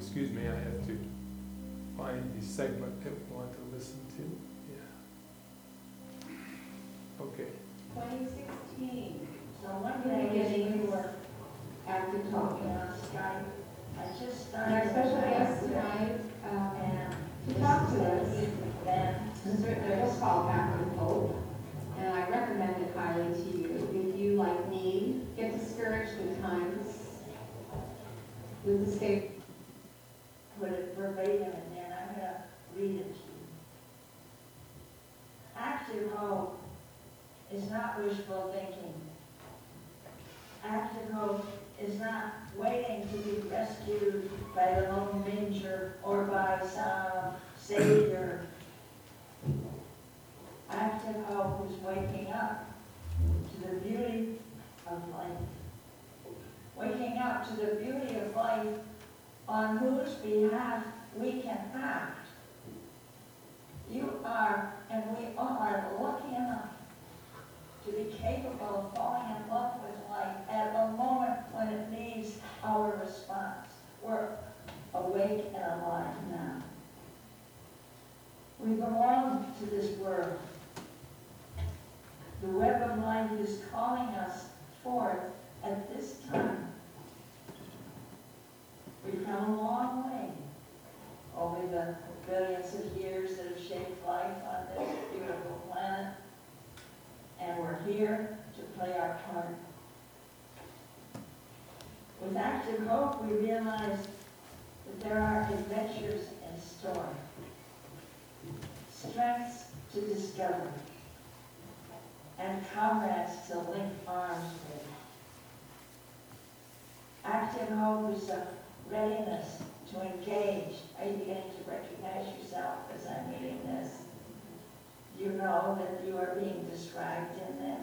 excuse me, I have to find the segment that we want to listen to. Yeah. Okay. 2016. So one day getting your after talking on Skype, I just started. Our special guest tonight, and to talk to us, and there's a call back on Hope, and I recommend it highly to you. If you, like me, get discouraged at times with the state, put it verbatim, and then I'm going to read it to you. Active hope is not wishful thinking. Active hope is not waiting to be rescued by the Lone Ranger or by some savior. Active hope is waking up to the beauty of life. Waking up to the beauty of life on whose behalf we can act. You are, and we are, lucky enough to be capable of falling in love with life at a moment when it needs our response. We're awake and alive now. We belong to this world. The web of life is calling us forth at this time. We've come a long way over the billions of years that have shaped life on this beautiful planet, and we're here to play our part. With active hope, we realize that there are adventures in store, strengths to discover, and comrades to link arms with. Active hope is a readiness to engage. Are you beginning to recognize yourself as I'm reading this? You know that you are being described in this.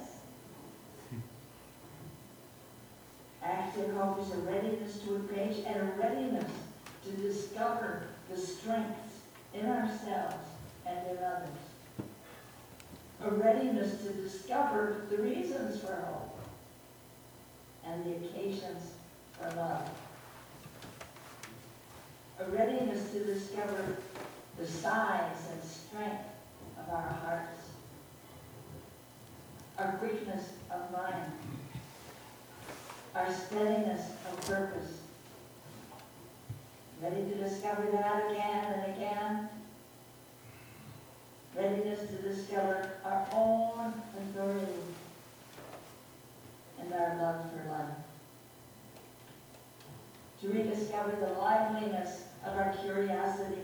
Active hope is a readiness to engage and a readiness to discover the strengths in ourselves and in others. A readiness to discover the reasons for hope and the occasions for love. A readiness to discover the size and strength of our hearts, our quickness of mind, our steadiness of purpose. Ready to discover that again and again. Readiness to discover our own authority and our love for life. To rediscover the liveliness of our curiosity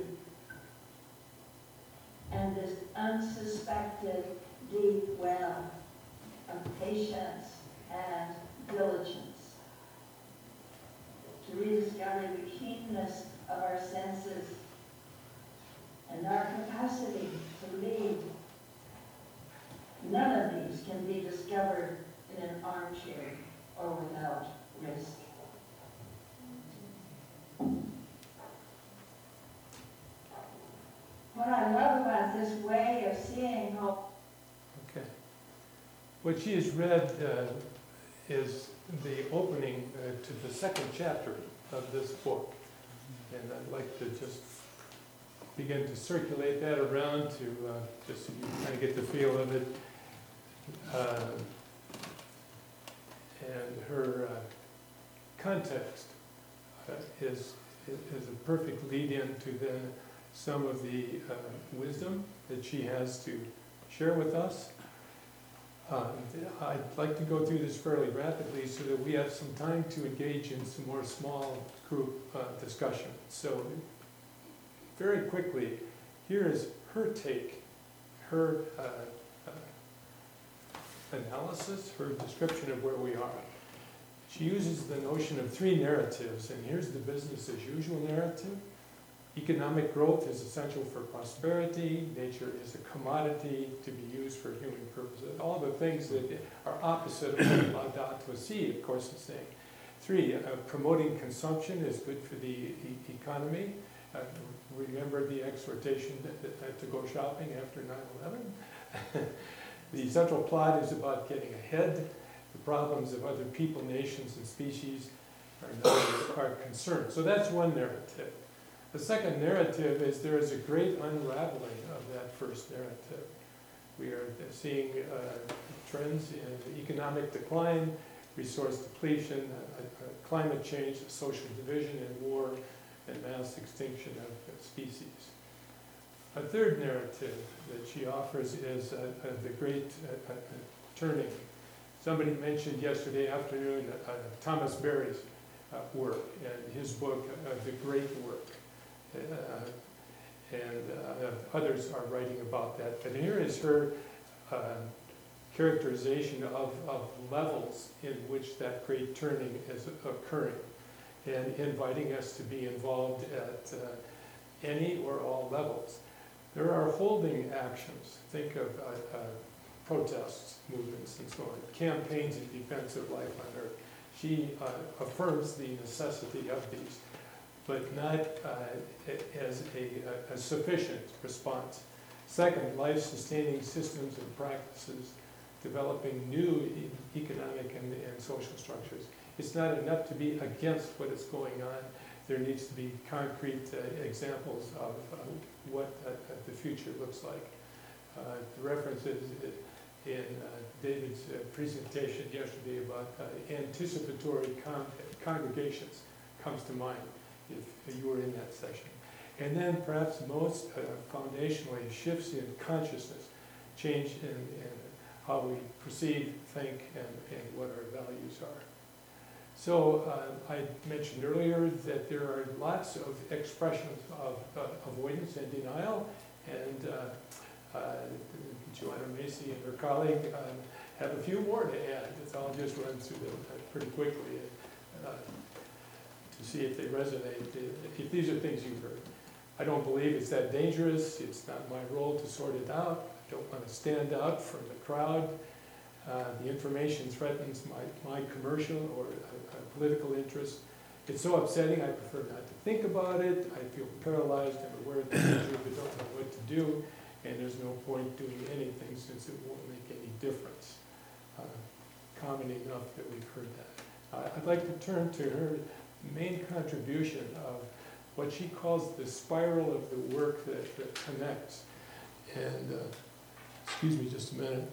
and this unsuspected deep well of patience and diligence. To rediscover the keenness of our senses and our capacity to lead. None of these can be discovered in an armchair or without risk. What I love about this way of seeing hope. Okay. What she has read is the opening to the second chapter of this book. And I'd like to just begin to circulate that around to just so you kind of get the feel of it. And her context is a perfect lead-in to then some of the wisdom that she has to share with us. I'd like to go through this fairly rapidly so that we have some time to engage in some more small group discussion. So very quickly, here is her take, her analysis, her description of where we are. She uses the notion of three narratives, and here's the business as usual narrative. Economic growth is essential for prosperity. Nature is a commodity to be used for human purposes. All the things that are opposite of what Laudato Si, of course, is saying. 3, promoting consumption is good for the economy. Remember the exhortation to go shopping after 9/11? The central plot is about getting ahead. The problems of other people, nations, and species are concerned. So that's one narrative. The second narrative is there is a great unraveling of that first narrative. We are seeing trends in economic decline, resource depletion, climate change, social division and war, and mass extinction of species. A third narrative that she offers is the great turning. Somebody mentioned yesterday afternoon Thomas Berry's work and his book, The Great Work. Others are writing about that. But here is her characterization of levels in which that great turning is occurring, and inviting us to be involved at any or all levels. There are holding actions. Think of protests, movements, and so on. Campaigns in defense of life on Earth. She affirms the necessity of these, but not as a sufficient response. Second, life-sustaining systems and practices, developing new economic and social structures. It's not enough to be against what is going on. There needs to be concrete examples of what the future looks like. The references in David's presentation yesterday about anticipatory congregations comes to mind if you were in that session. And then perhaps most foundationally, shifts in consciousness, change in how we perceive, think, and what our values are. So I mentioned earlier that there are lots of expressions of avoidance and denial, and Joanna Macy and her colleague have a few more to add. I'll just run through them pretty quickly to see if they resonate, if these are things you've heard. I don't believe it's that dangerous. It's not my role to sort it out. I don't want to stand out from the crowd. The information threatens my commercial or political interest. It's so upsetting, I prefer not to think about it. I feel paralyzed. I'm aware of the danger, but don't know what to do. And there's no point doing anything since it won't make any difference. Common enough that we've heard that. I'd like to turn to her main contribution of what she calls the spiral of the work that connects. And excuse me just a minute.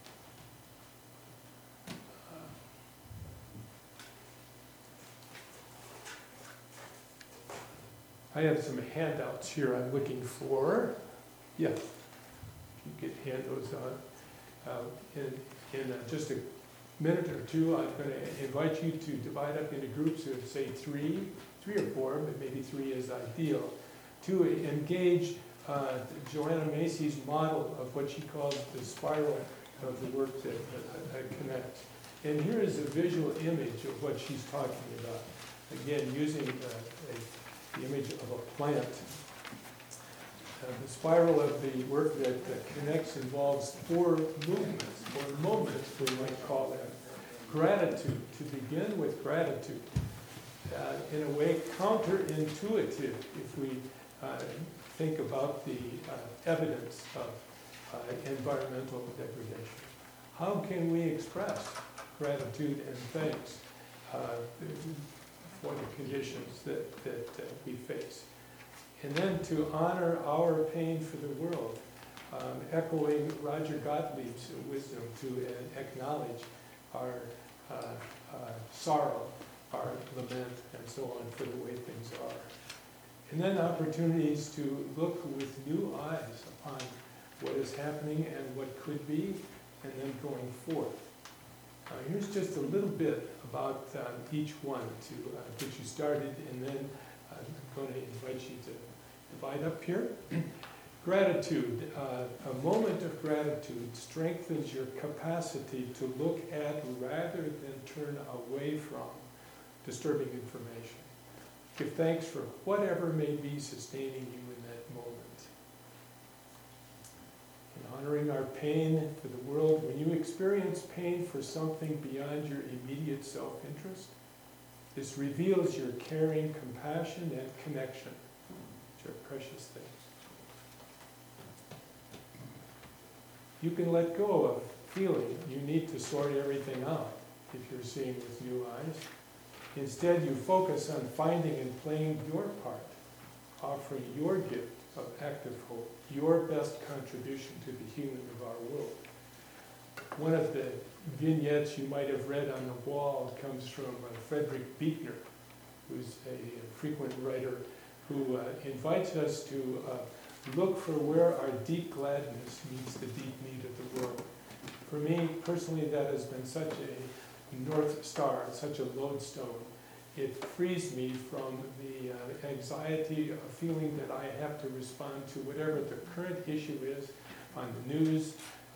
I have some handouts here I'm looking for. Yeah, you could hand those out. In just a minute or two, I'm going to invite you to divide up into groups of, say, three or four, but maybe three is ideal, to engage Joanna Macy's model of what she calls the spiral of the work that connects. And here is a visual image of what she's talking about. Again, using the image of a plant. The spiral of the work that connects involves four movements, or moments, we might call them. Gratitude, to begin with gratitude. In a way, counterintuitive if we think about the evidence of environmental degradation. How can we express gratitude and thanks for the conditions that we face? And then to honor our pain for the world, echoing Roger Gottlieb's wisdom to acknowledge our sorrow, our lament, and so on for the way things are. And then opportunities to look with new eyes upon what is happening and what could be, and then going forth. Here's just a little bit about each one to get you started, and then I'm going to invite you to divide up here. Gratitude. A moment of gratitude strengthens your capacity to look at rather than turn away from disturbing information. Give thanks for whatever may be sustaining you in that moment. In honoring our pain for the world, when you experience pain for something beyond your immediate self-interest, this reveals your caring, compassion, and connection, which are precious things. You can let go of feeling you need to sort everything out if you're seeing with new eyes. Instead, you focus on finding and playing your part, offering your gift of active hope, your best contribution to the healing of our world. One of the vignettes you might have read on the wall comes from Frederick Buechner, who's a frequent writer who invites us to look for where our deep gladness meets the deep need of the world. For me, personally, that has been such a north star, such a lodestone. It frees me from the anxiety of feeling that I have to respond to whatever the current issue is on the news,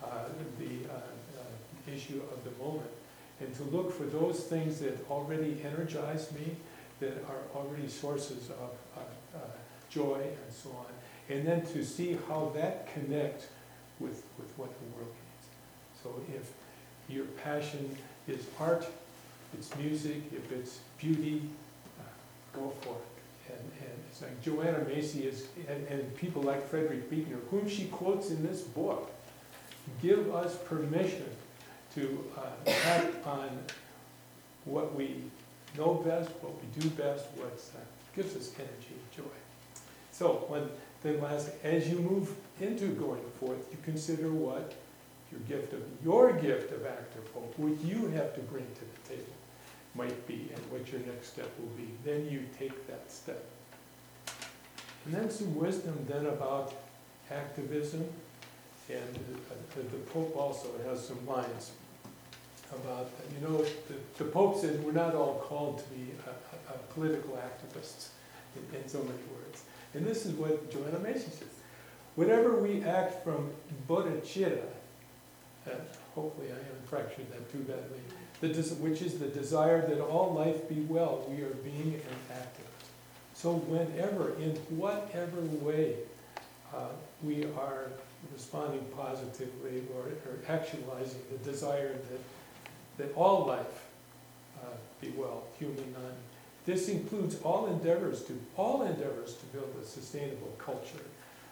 the issue of the moment, and to look for those things that already energize me, that are already sources of joy and so on, and then to see how that connects with what the world needs. So if your passion is art, it's music, if it's beauty, go for it. And it's like Joanna Macy is, and people like Frederick Buechner, whom she quotes in this book, give us permission to act on what we know best, what we do best, what gives us energy and joy. So then last, as you move into going forth, you consider what your gift of active hope, what you have to bring to the table might be, and what your next step will be. Then you take that step. And then some wisdom then about activism, and the Pope also has some lines about, the Pope said we're not all called to be political activists in so many words. And this is what Joanna Macy says. Whatever we act from bodhicitta, hopefully I haven't fractured that too badly, which is the desire that all life be well, we are being an activist. So whenever, in whatever way we are responding positively or actualizing the desire that all life be well, human, non. This includes all endeavors to build a sustainable culture.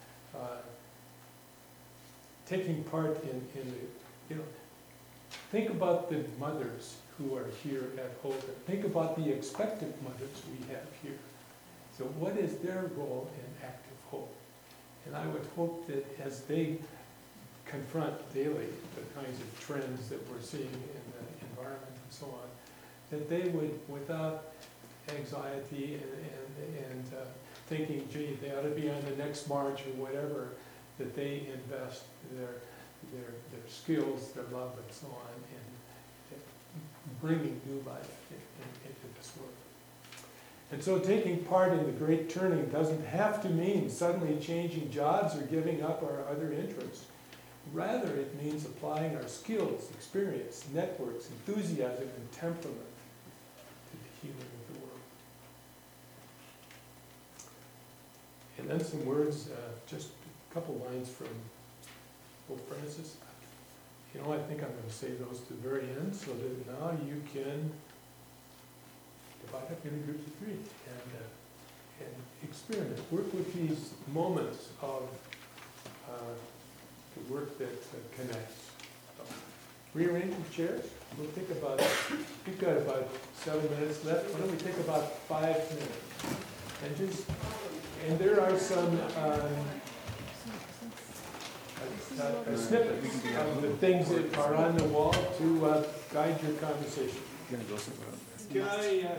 Taking part in the, think about the mothers who are here at Holden. Think about the expectant mothers we have here. So what is their role in active hope? And I would hope that as they confront daily the kinds of trends that we're seeing in the environment and so on, that they would, without anxiety and thinking, gee, they ought to be on the next march or whatever, that they invest their skills, their love, and so on, in bringing new life into this world. And so taking part in the great turning doesn't have to mean suddenly changing jobs or giving up our other interests. Rather, it means applying our skills, experience, networks, enthusiasm, and temperament to the healing of the world. And then some words, just a couple lines from Pope Francis. I think I'm going to say those to the very end so that now you can divide up into groups of three and experiment. Work with these moments of the work that connects. So, rearranging chairs. We'll take about, we've got about 7 minutes left. Why don't we take about 5 minutes? And there are some snippets of the things that are on the wall to guide your conversation. Can I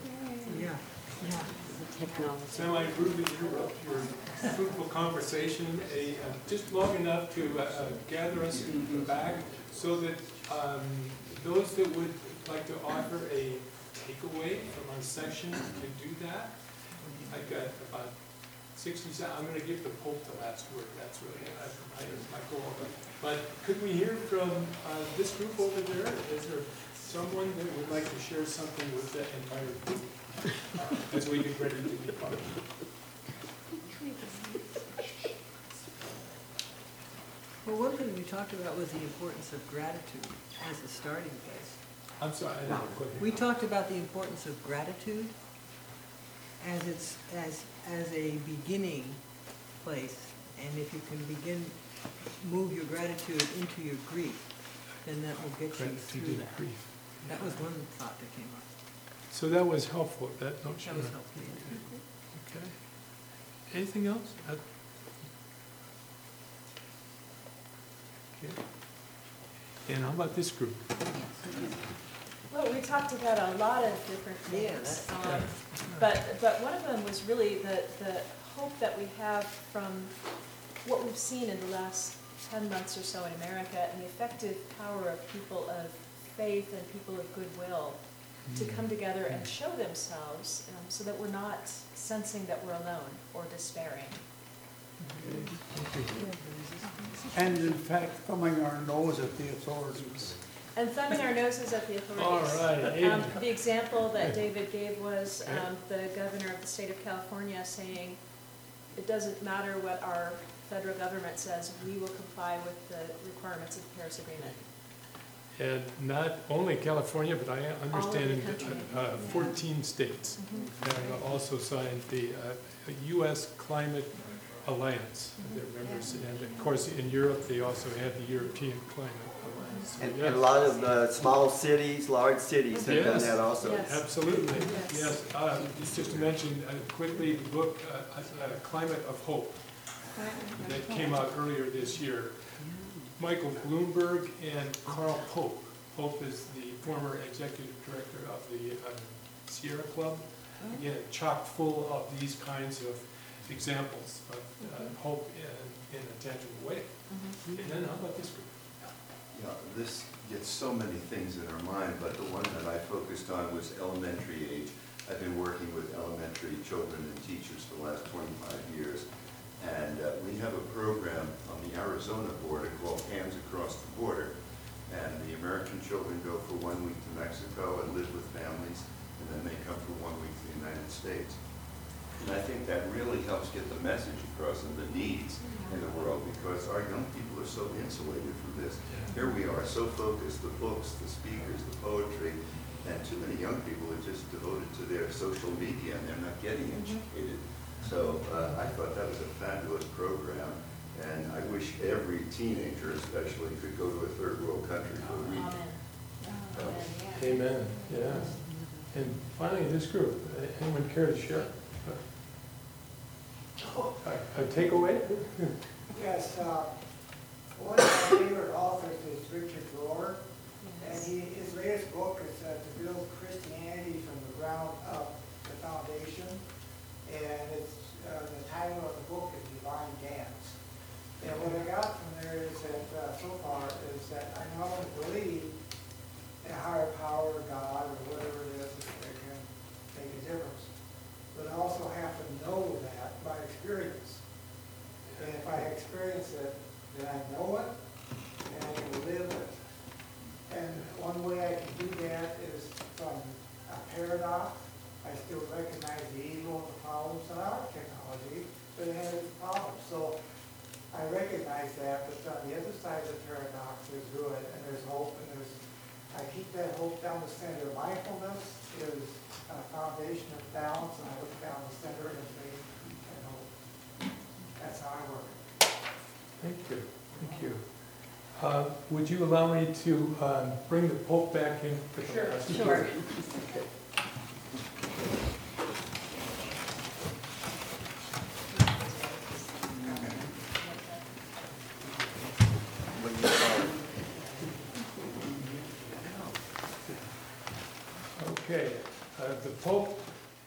semi-rudely interrupt your fruitful conversation just long enough to gather us back so that those that would like to offer a takeaway from our session can do that? I've got about 60 seconds. I'm going to give the Pope the last word. That's really my goal. But could we hear from this group over there? Is there someone that would like to share something with the entire group as we get ready to depart? Well, one thing we talked about was the importance of gratitude as a starting place. I'm sorry, I didn't quite hear. We talked about the importance of gratitude as a beginning place, and if you can move your gratitude into your grief, then that will get you through that. Grief. That was one thought that came up. So that was helpful, that notion. That was helpful. Okay. Anything else? Okay. And how about this group? Well, we talked about a lot of different things. But one of them was really the hope that we have from what we've seen in the last 10 months or so in America, and the effective power of people of faith and people of goodwill to come together and show themselves, so that we're not sensing that we're alone or despairing. And in fact, thumbing our nose at the authorities. And thumbing our noses at the authorities. All right. The example that David gave was the governor of the state of California saying, it doesn't matter what our federal government says, we will comply with the requirements of the Paris Agreement. And not only California, but I understand All over the 14 states have also signed the U.S. Climate Alliance. They're members, and of course in Europe they also have the European Climate Alliance. So, And a lot of small cities, large cities have done that also. Absolutely. Yes. Just to mention quickly, the book Climate of Hope that came out earlier this year. Michael Bloomberg and Carl Pope. Pope is the former executive director of the Sierra Club. Again, chock full of these kinds of examples of hope in a tangible way. And then how about this group? Yeah, this gets so many things in our mind, but the one that I focused on was elementary age. I've been working with elementary children and teachers for the last 25 years. And we have a program on the Arizona border called Hands Across the Border. And the American children go for 1 week to Mexico and live with families, and then they come for 1 week to the United States. And I think that really helps get the message across and the needs in the world, because our young people are so insulated from this. Here we are, so focused, the books, the speakers, the poetry, and too many young people are just devoted to their social media and they're not getting educated. So I thought that was a fabulous program, and I wish every teenager especially could go to a third world country for a week. Amen. Yeah. And finally, this group. Anyone care to share? A takeaway? Yes. One of my favorite authors is Richard Rohr, and his latest book is To Build Christianity from the Ground Up, the Foundation. And it's the title of the book is Divine Dance. And what I got from there is that so far is that I not only believe in a higher power, God, or whatever it is that can make a difference, but I also have to know that by experience. And if I experience it, then I know it and I can live it. And one way I can do that is from a paradox. I still recognize the evil and the problems in our technology, but it has its problems. So I recognize that, but on the other side of the paradox, there's good and there's hope, and I keep that hope down the center. Mindfulness is a foundation of balance, and I look down the center and faith and hope. That's how I work. Thank you. Thank you. Would you allow me to bring the Pope back in? Sure. Okay. Okay, the Pope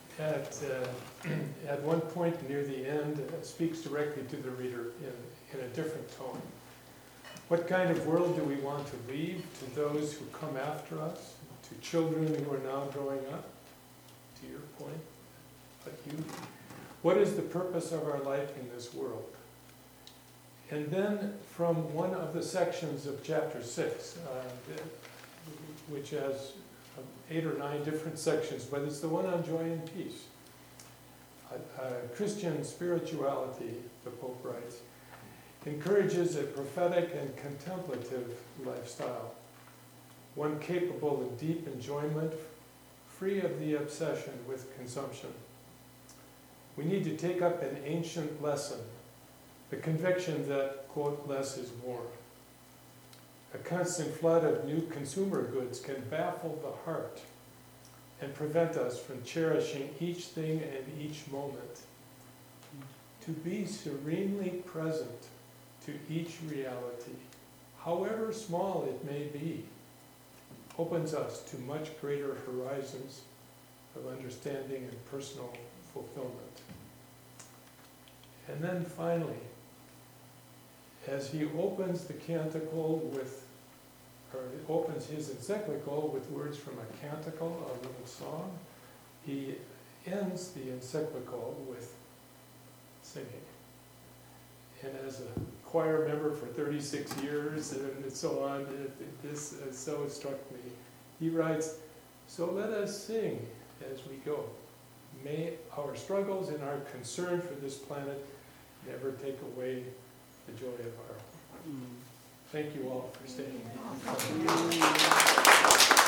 at one point near the end speaks directly to the reader in a different tone. What kind of world do we want to leave to those who come after us, to children who are now growing up? To your point, but you. What is the purpose of our life in this world? And then from one of the sections of chapter 6, which has 8 or 9 different sections, but it's the one on joy and peace. Christian spirituality, the Pope writes, encourages a prophetic and contemplative lifestyle, one capable of deep enjoyment, free of the obsession with consumption. We need to take up an ancient lesson, the conviction that, quote, less is more. A constant flood of new consumer goods can baffle the heart and prevent us from cherishing each thing and each moment. to be serenely present to each reality, however small it may be, opens us to much greater horizons of understanding and personal fulfillment. And then finally, as he opens the canticle with, or opens his encyclical with words from a canticle, a little song, he ends the encyclical with singing. And as a choir member for 36 years and so on, this so struck me. He writes, "So let us sing as we go. May our struggles and our concern for this planet never take away the joy of our home." Thank you all for staying.